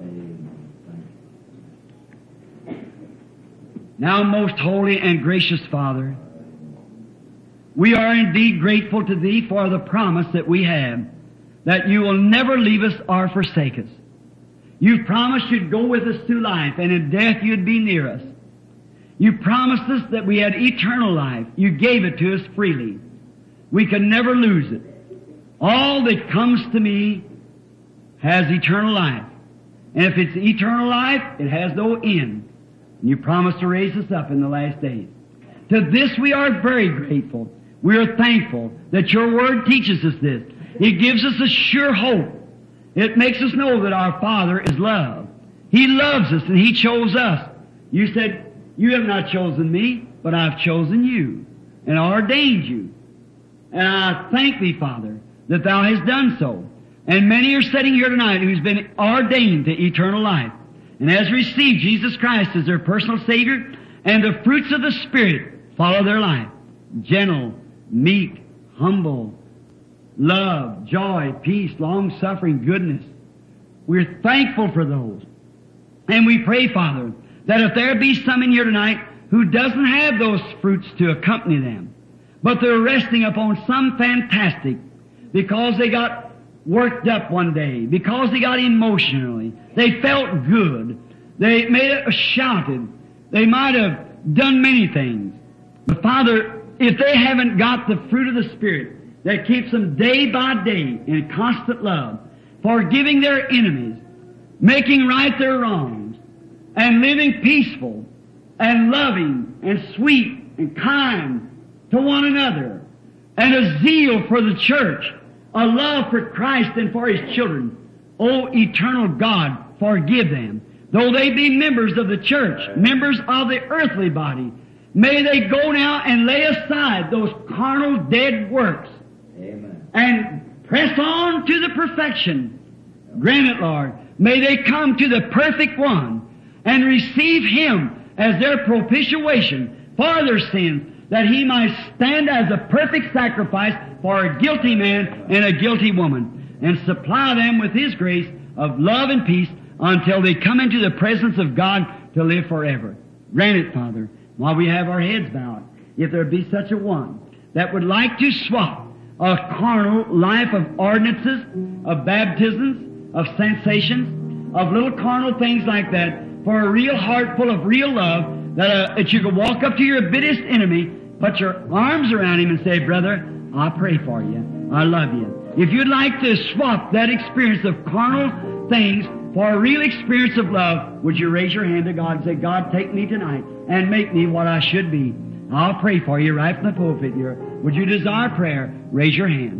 Now, most holy and gracious Father, we are indeed grateful to Thee for the promise that we have, that You will never leave us or forsake us. You've promised You'd go with us through life, and in death You'd be near us. You promised us that we had eternal life. You gave it to us freely. We can never lose it. All that comes to me has eternal life. And if it's eternal life, it has no end. And You promised to raise us up in the last days. To this we are very grateful. We are thankful that Your Word teaches us this. It gives us a sure hope. It makes us know that our Father is love. He loves us and He chose us. You said, You have not chosen me, but I've chosen you and ordained you. And I thank Thee, Father, that Thou hast done so. And many are sitting here tonight who's been ordained to eternal life and has received Jesus Christ as their personal Savior, and the fruits of the Spirit follow their life. Gentle, meek, humble, love, joy, peace, long-suffering, goodness. We're thankful for those. And we pray, Father, that if there be some in here tonight who doesn't have those fruits to accompany them, but they're resting upon some fantastic, because they got worked up one day, because they got emotionally, they felt good, they may have shouted, they might have done many things. But Father, if they haven't got the fruit of the Spirit that keeps them day by day in constant love, forgiving their enemies, making right their wrongs, and living peaceful, and loving, and sweet, and kind to one another, and a zeal for the church, a love for Christ and for His children. O eternal God, forgive them. Though they be members of the church, members of the earthly body, may they go now and lay aside those carnal dead works. Amen. And press on to the perfection. Grant it, Lord. May they come to the perfect one and receive Him as their propitiation for their sins, that He might stand as a perfect sacrifice for a guilty man and a guilty woman, and supply them with His grace of love and peace until they come into the presence of God to live forever. Grant it, Father, while we have our heads bowed, if there be such a one that would like to swap a carnal life of ordinances, of baptisms, of sensations, of little carnal things like that, for a real heart full of real love, that you could walk up to your biggest enemy, put your arms around him and say, brother, I pray for you. I love you. If you'd like to swap that experience of carnal things for a real experience of love, would you raise your hand to God and say, God, take me tonight and make me what I should be. I'll pray for you right from the pulpit here. Would you desire prayer? Raise your hands.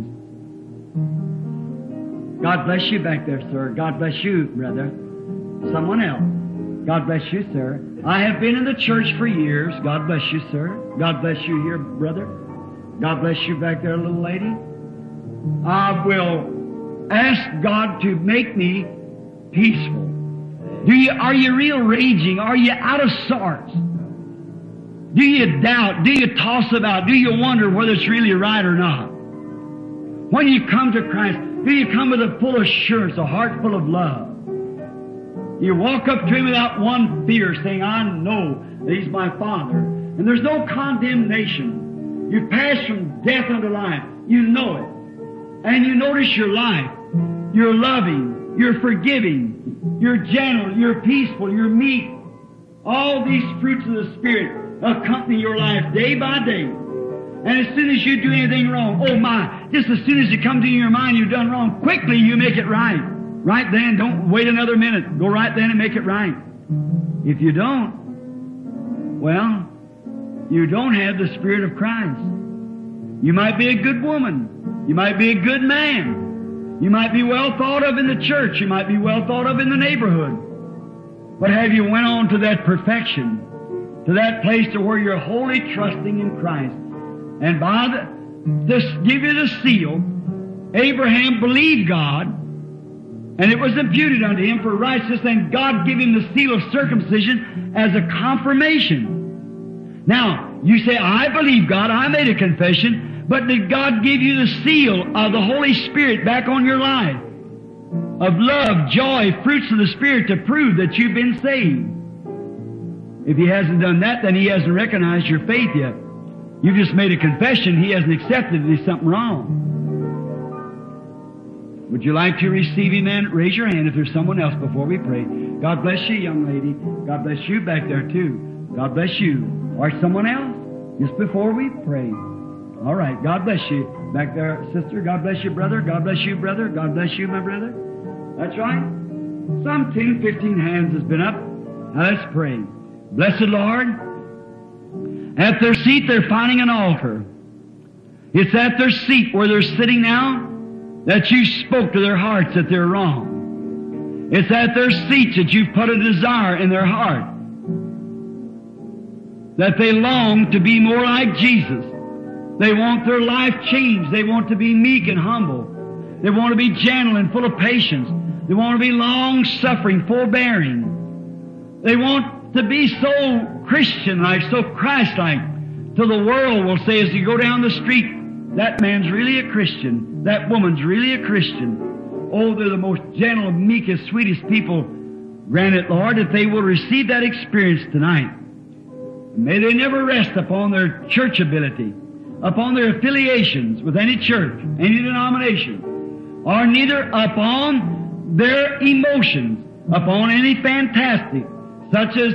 God bless you back there, sir. God bless you, brother. Someone else. God bless you, sir. I have been in the church for years. God bless you, sir. God bless you here, brother. God bless you back there, little lady. I will ask God to make me peaceful. Are you real raging? Are you out of sorts? Do you doubt? Do you toss about? Do you wonder whether it's really right or not? When you come to Christ, do you come with a full assurance, a heart full of love? You walk up to Him without one fear, saying, I know that He's my Father. And there's no condemnation. You pass from death unto life. You know it. And you notice your life. You're loving. You're forgiving. You're gentle. You're peaceful. You're meek. All these fruits of the Spirit accompany your life day by day. And as soon as you do anything wrong, oh my, just as soon as it comes to your mind you've done wrong, quickly you make it right. Right then, don't wait another minute. Go right then and make it right. If you don't, well, you don't have the Spirit of Christ. You might be a good woman. You might be a good man. You might be well thought of in the church. You might be well thought of in the neighborhood. But have you went on to that perfection, to that place to where you're wholly trusting in Christ? And by this give you the seal, Abraham believed God, and it was imputed unto him for righteousness, and God gave him the seal of circumcision as a confirmation. Now, you say, I believe God, I made a confession, but did God give you the seal of the Holy Spirit back on your life? Of love, joy, fruits of the Spirit to prove that you've been saved. If He hasn't done that, then He hasn't recognized your faith yet. You've just made a confession, He hasn't accepted it, there's something wrong. Would you like to receive Him then? Raise your hand if there's someone else before we pray. God bless you, young lady. God bless you back there too. God bless you. Or someone else, just before we pray. All right, God bless you back there, sister. God bless you, brother. God bless you, brother. God bless you, my brother. That's right. Some 10, 15 hands has been up. Now let's pray. Blessed Lord, at their seat they're finding an altar. It's at their seat where they're sitting now that you spoke to their hearts that they're wrong. It's at their seats that you've put a desire in their heart. that they long to be more like Jesus. They want their life changed. They want to be meek and humble. They want to be gentle and full of patience. They want to be long-suffering, forbearing. They want to be so Christian-like, so Christ-like, till the world will say as you go down the street, that man's really a Christian. That woman's really a Christian. Oh, they're the most gentle, meekest, sweetest people. Grant it, Lord, that they will receive that experience tonight. May they never rest upon their church ability, upon their affiliations with any church, any denomination, or neither upon their emotions, upon any fantastic, such as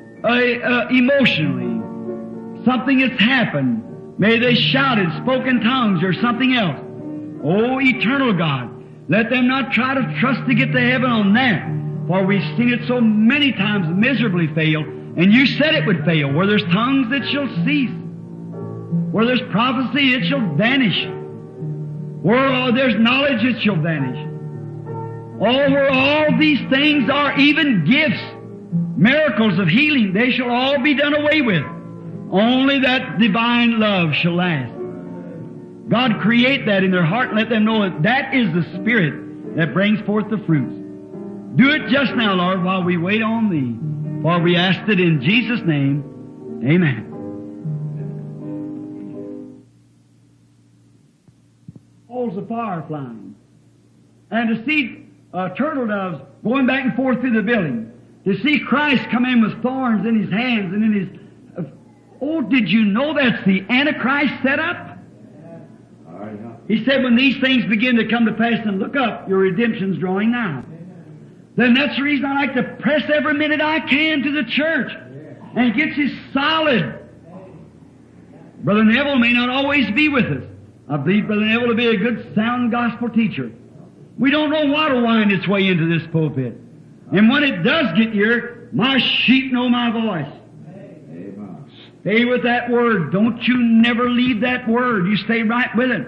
emotionally, something has happened. May they shout it, spoke in tongues, or something else. Oh, eternal God, let them not try to trust to get to heaven on that, for we've seen it so many times miserably fail. And you said it would fail. Where there's tongues, it shall cease. Where there's prophecy, it shall vanish. Where there's knowledge, it shall vanish. Where all these things are, even gifts, miracles of healing, they shall all be done away with. Only that divine love shall last. God create that in their heart and let them know that that is the Spirit that brings forth the fruits. Do it just now, Lord, while we wait on Thee. For we asked it in Jesus' name. Amen. Balls of fire flying. And to see turtle doves going back and forth through the building. To see Christ come in with thorns in His hands and in His... oh, did you know that's the Antichrist set up? He said when these things begin to come to pass, and look up, your redemption's drawing nigh. Then that's the reason I like to press every minute I can to the church. And it gets us solid. Brother Neville may not always be with us. I believe Brother Neville will be a good, sound gospel teacher. We don't know what will wind its way into this pulpit. And when it does get here, my sheep know my voice. Amen. Stay with that Word. Don't you never leave that Word. You stay right with it.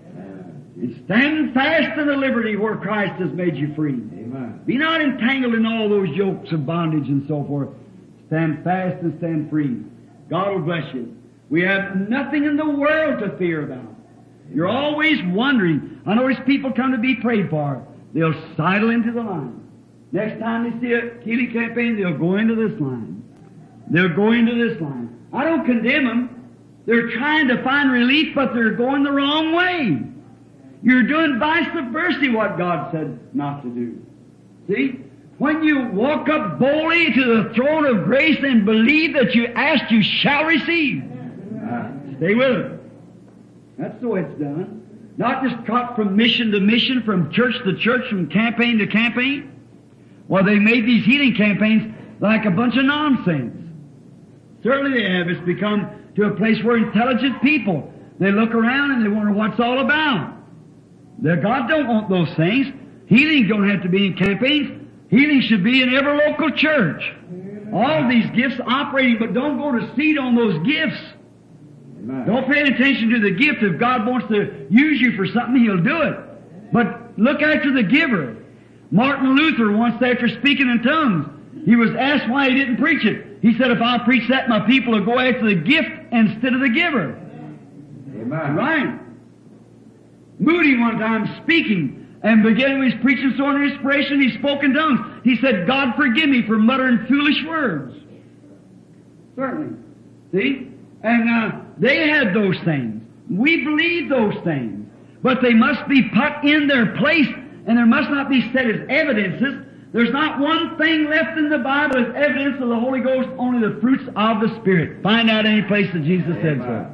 And stand fast in the liberty where Christ has made you free. Amen. Be not entangled in all those yokes of bondage and so forth. Stand fast and stand free. God will bless you. We have nothing in the world to fear about. You're always wondering. I notice people come to be prayed for. They'll sidle into the line. Next time they see a healing campaign, they'll go into this line. They'll go into this line. I don't condemn them. They're trying to find relief, but they're going the wrong way. You're doing vice versa what God said not to do. See? When you walk up boldly to the throne of grace and believe that you ask, you shall receive. Stay with it. That's the way it's done. Not just cut from mission to mission, from church to church, from campaign to campaign. Well, they made these healing campaigns like a bunch of nonsense. Certainly they have. It's become to a place where intelligent people, they look around and they wonder what's all about. God don't want those things. Healing don't have to be in campaigns. Healing should be in every local church. All these gifts operating, but don't go to seed on those gifts. Amen. Don't pay attention to the gift. If God wants to use you for something, He'll do it. But look after the giver. Martin Luther, once after speaking in tongues, he was asked why he didn't preach it. He said, if I preach that, my people will go after the gift instead of the giver. Amen. Right. Moody one time speaking, and beginning with his preaching so under inspiration, he spoke in tongues. He said, God forgive me for muttering foolish words. Certainly. See? And they had those things. We believe those things. But they must be put in their place, and there must not be set as evidences. There's not one thing left in the Bible as evidence of the Holy Ghost, only the fruits of the Spirit. Find out any place that Jesus said so.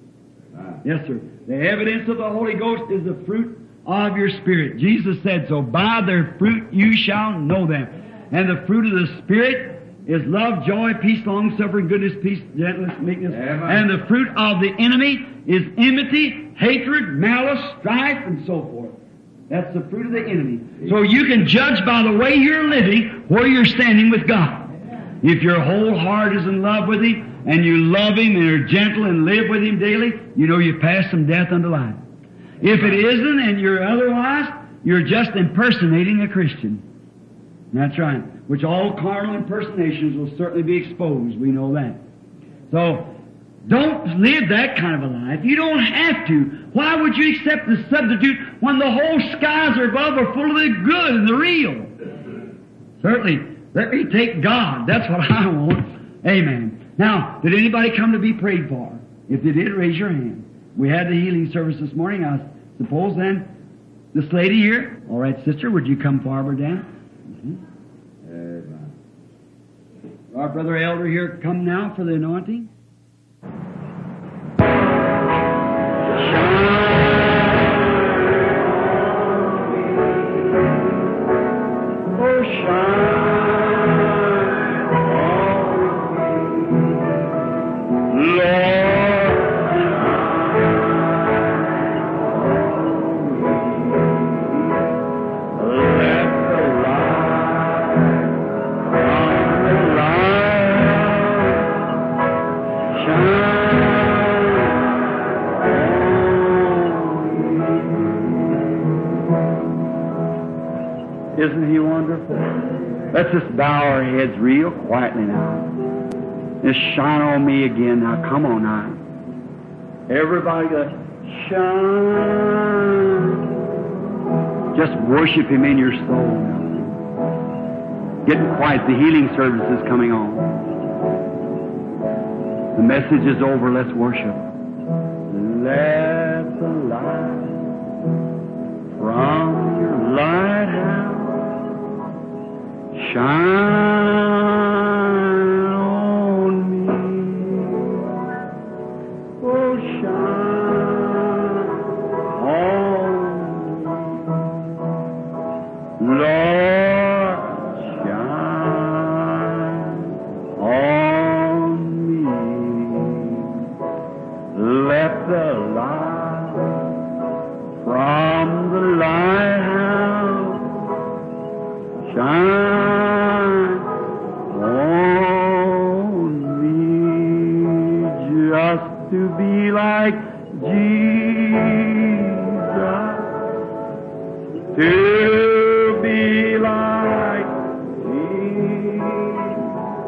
Yes, sir. The evidence of the Holy Ghost is the fruit of your Spirit. Jesus said so. By their fruit you shall know them. And the fruit of the Spirit is love, joy, peace, long-suffering, goodness, peace, gentleness, meekness. Amen. And the fruit of the enemy is enmity, hatred, malice, strife, and so forth. That's the fruit of the enemy. So you can judge by the way you're living where you're standing with God. If your whole heart is in love with Him, and you love Him and are gentle and live with Him daily, you know you've passed from death unto life. If it isn't and you're otherwise, you're just impersonating a Christian. That's right. Which all carnal impersonations will certainly be exposed. We know that. So, don't live that kind of a life. You don't have to. Why would you accept the substitute when the whole skies are above are full of the good and the real? Certainly, let me take God. That's what I want. Amen. Now, did anybody come to be prayed for? If they did, raise your hand. We had the healing service this morning. I suppose then, this lady here. All right, sister, would you come forward, Dan? Our brother elder here, come now for the anointing. Isn't He wonderful? Let's just bow our heads real quietly now. Just shine on me again now. Come on now. Everybody go, shine. Just worship Him in your soul now. Getting quiet. The healing service is coming on. The message is over. Let's worship. Let the light from your lighthouse shine on me. Oh, shine on me. Lord, shine on me. Let the light from the lighthouse shine on me. Just to be like Jesus, to be like Jesus.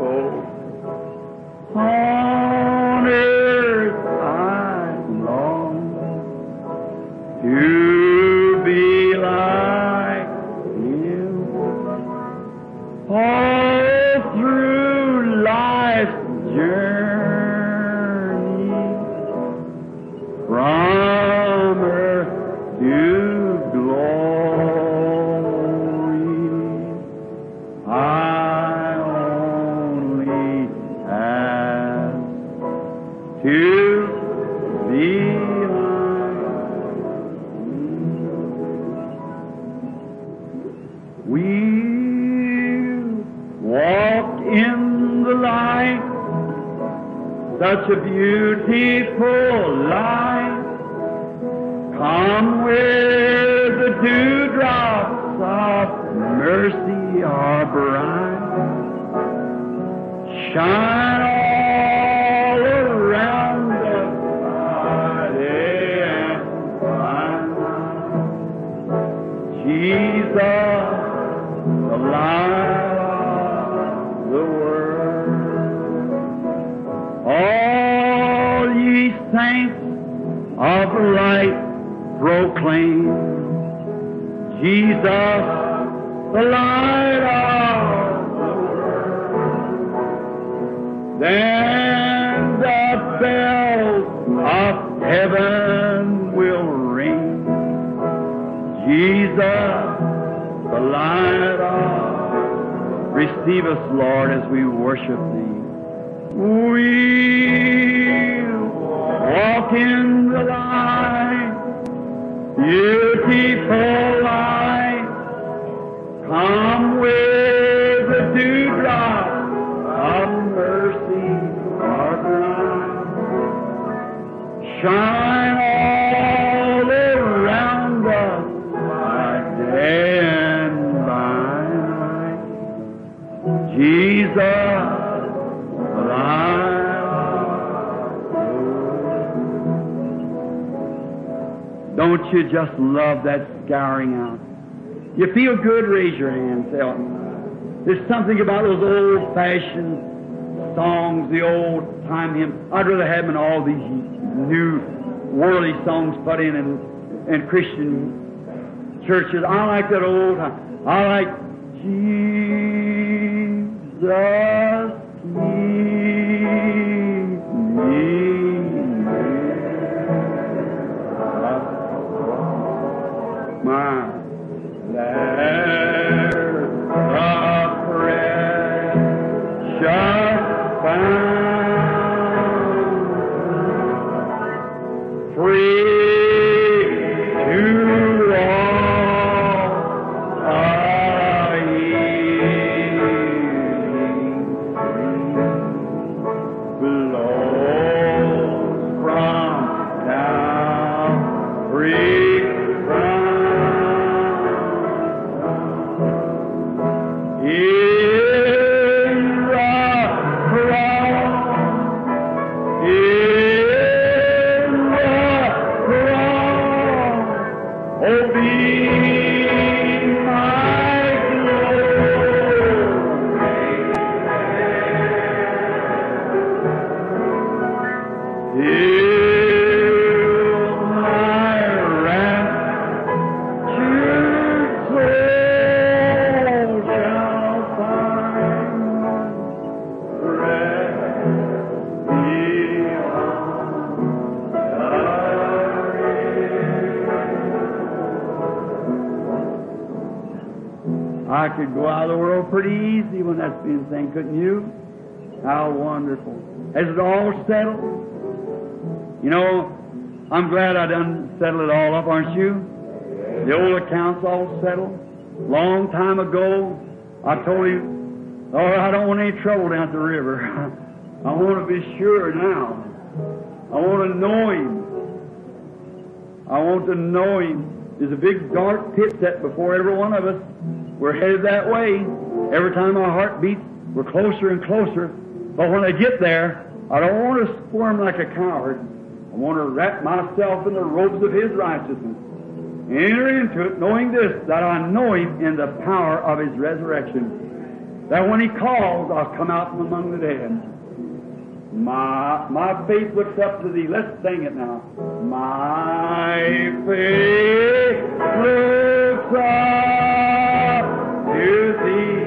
On earth I long to be like Him. All through life's journey, from earth to glory, I only ask to be like You. We walk in the light, such a beautiful light. Come where the dewdrops of mercy are bright. Shine all around us by day and by night. Jesus, the light of the world. All ye saints of the light proclaim Jesus, the light of the world. Then the bells of heaven will ring. Jesus, the light of. Receive us, Lord, as we worship Thee. We'll walk in the light, beautiful light. Come where the dewdrops of mercy are bright. Shine all around us by day and by night. Jesus, the light of the world. Don't you just love that scouring out? You feel good? Raise your hand. Say, there's something about those old-fashioned songs, the old time hymns. I'd rather have them in all these new worldly songs put in Christian churches. I like that old time. I like Jesus, keep me near my there the precious found free to all a healing flows from Calvary I could go out of the world pretty easy when that's being sang, couldn't you? How wonderful. Has it all settled? You know, I'm glad I done settled it all up, aren't you? The old account's all settled. Long time ago, I told him, oh, I don't want any trouble down at the river. I want to be sure now. I want to know Him. I want to know Him. There's a big dark pit set before every one of us. We're headed that way. Every time our heart beats, we're closer and closer. But when I get there, I don't want to squirm like a coward. I want to wrap myself in the robes of His righteousness. Enter into it, knowing this, that I know Him in the power of His resurrection. That when He calls, I'll come out from among the dead. My faith looks up to Thee. Let's sing it now. My faith looks up to Thee,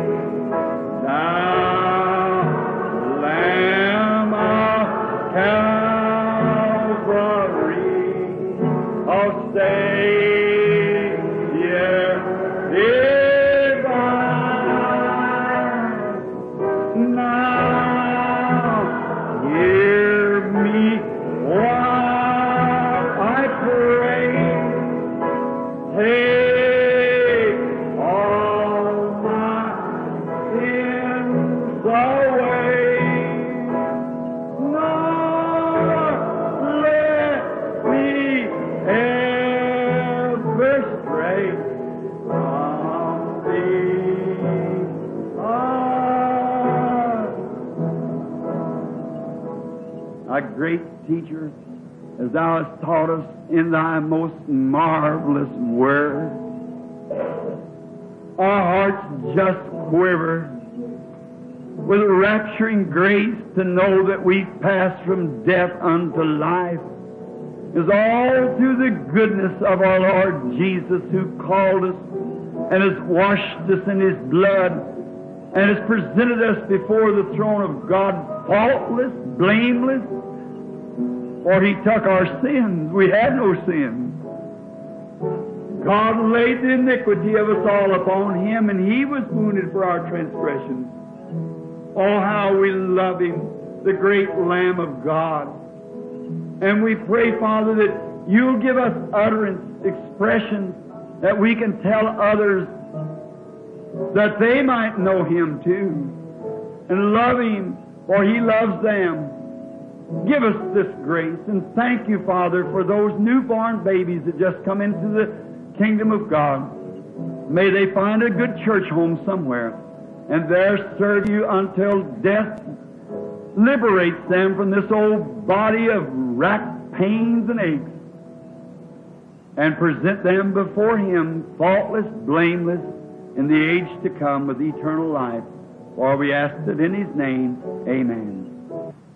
Thou Lamb of Calvary, oh Savior divine. Now hear me while I pray. Take all my sins away. Nor let me ever stray from Thee. A great teacher, as Thou hast taught us in Thy most marvelous word, our hearts just quiver with rapturing grace to know that we've passed from death unto life. Is all through the goodness of our Lord Jesus, who called us and has washed us in His blood and has presented us before the throne of God faultless, blameless, for He took our sins. We had no sin. God laid the iniquity of us all upon Him, and He was wounded for our transgressions. Oh, how we love Him, the great Lamb of God. And we pray, Father, that You'll give us utterance, expressions, that we can tell others that they might know Him too and love Him, for He loves them. Give us this grace, and thank You, Father, for those newborn babies that just come into the kingdom of God. May they find a good church home somewhere, and there serve You until death liberates them from this old body of racked pains and aches, and present them before Him faultless, blameless, in the age to come with eternal life. For we ask it in His name. Amen.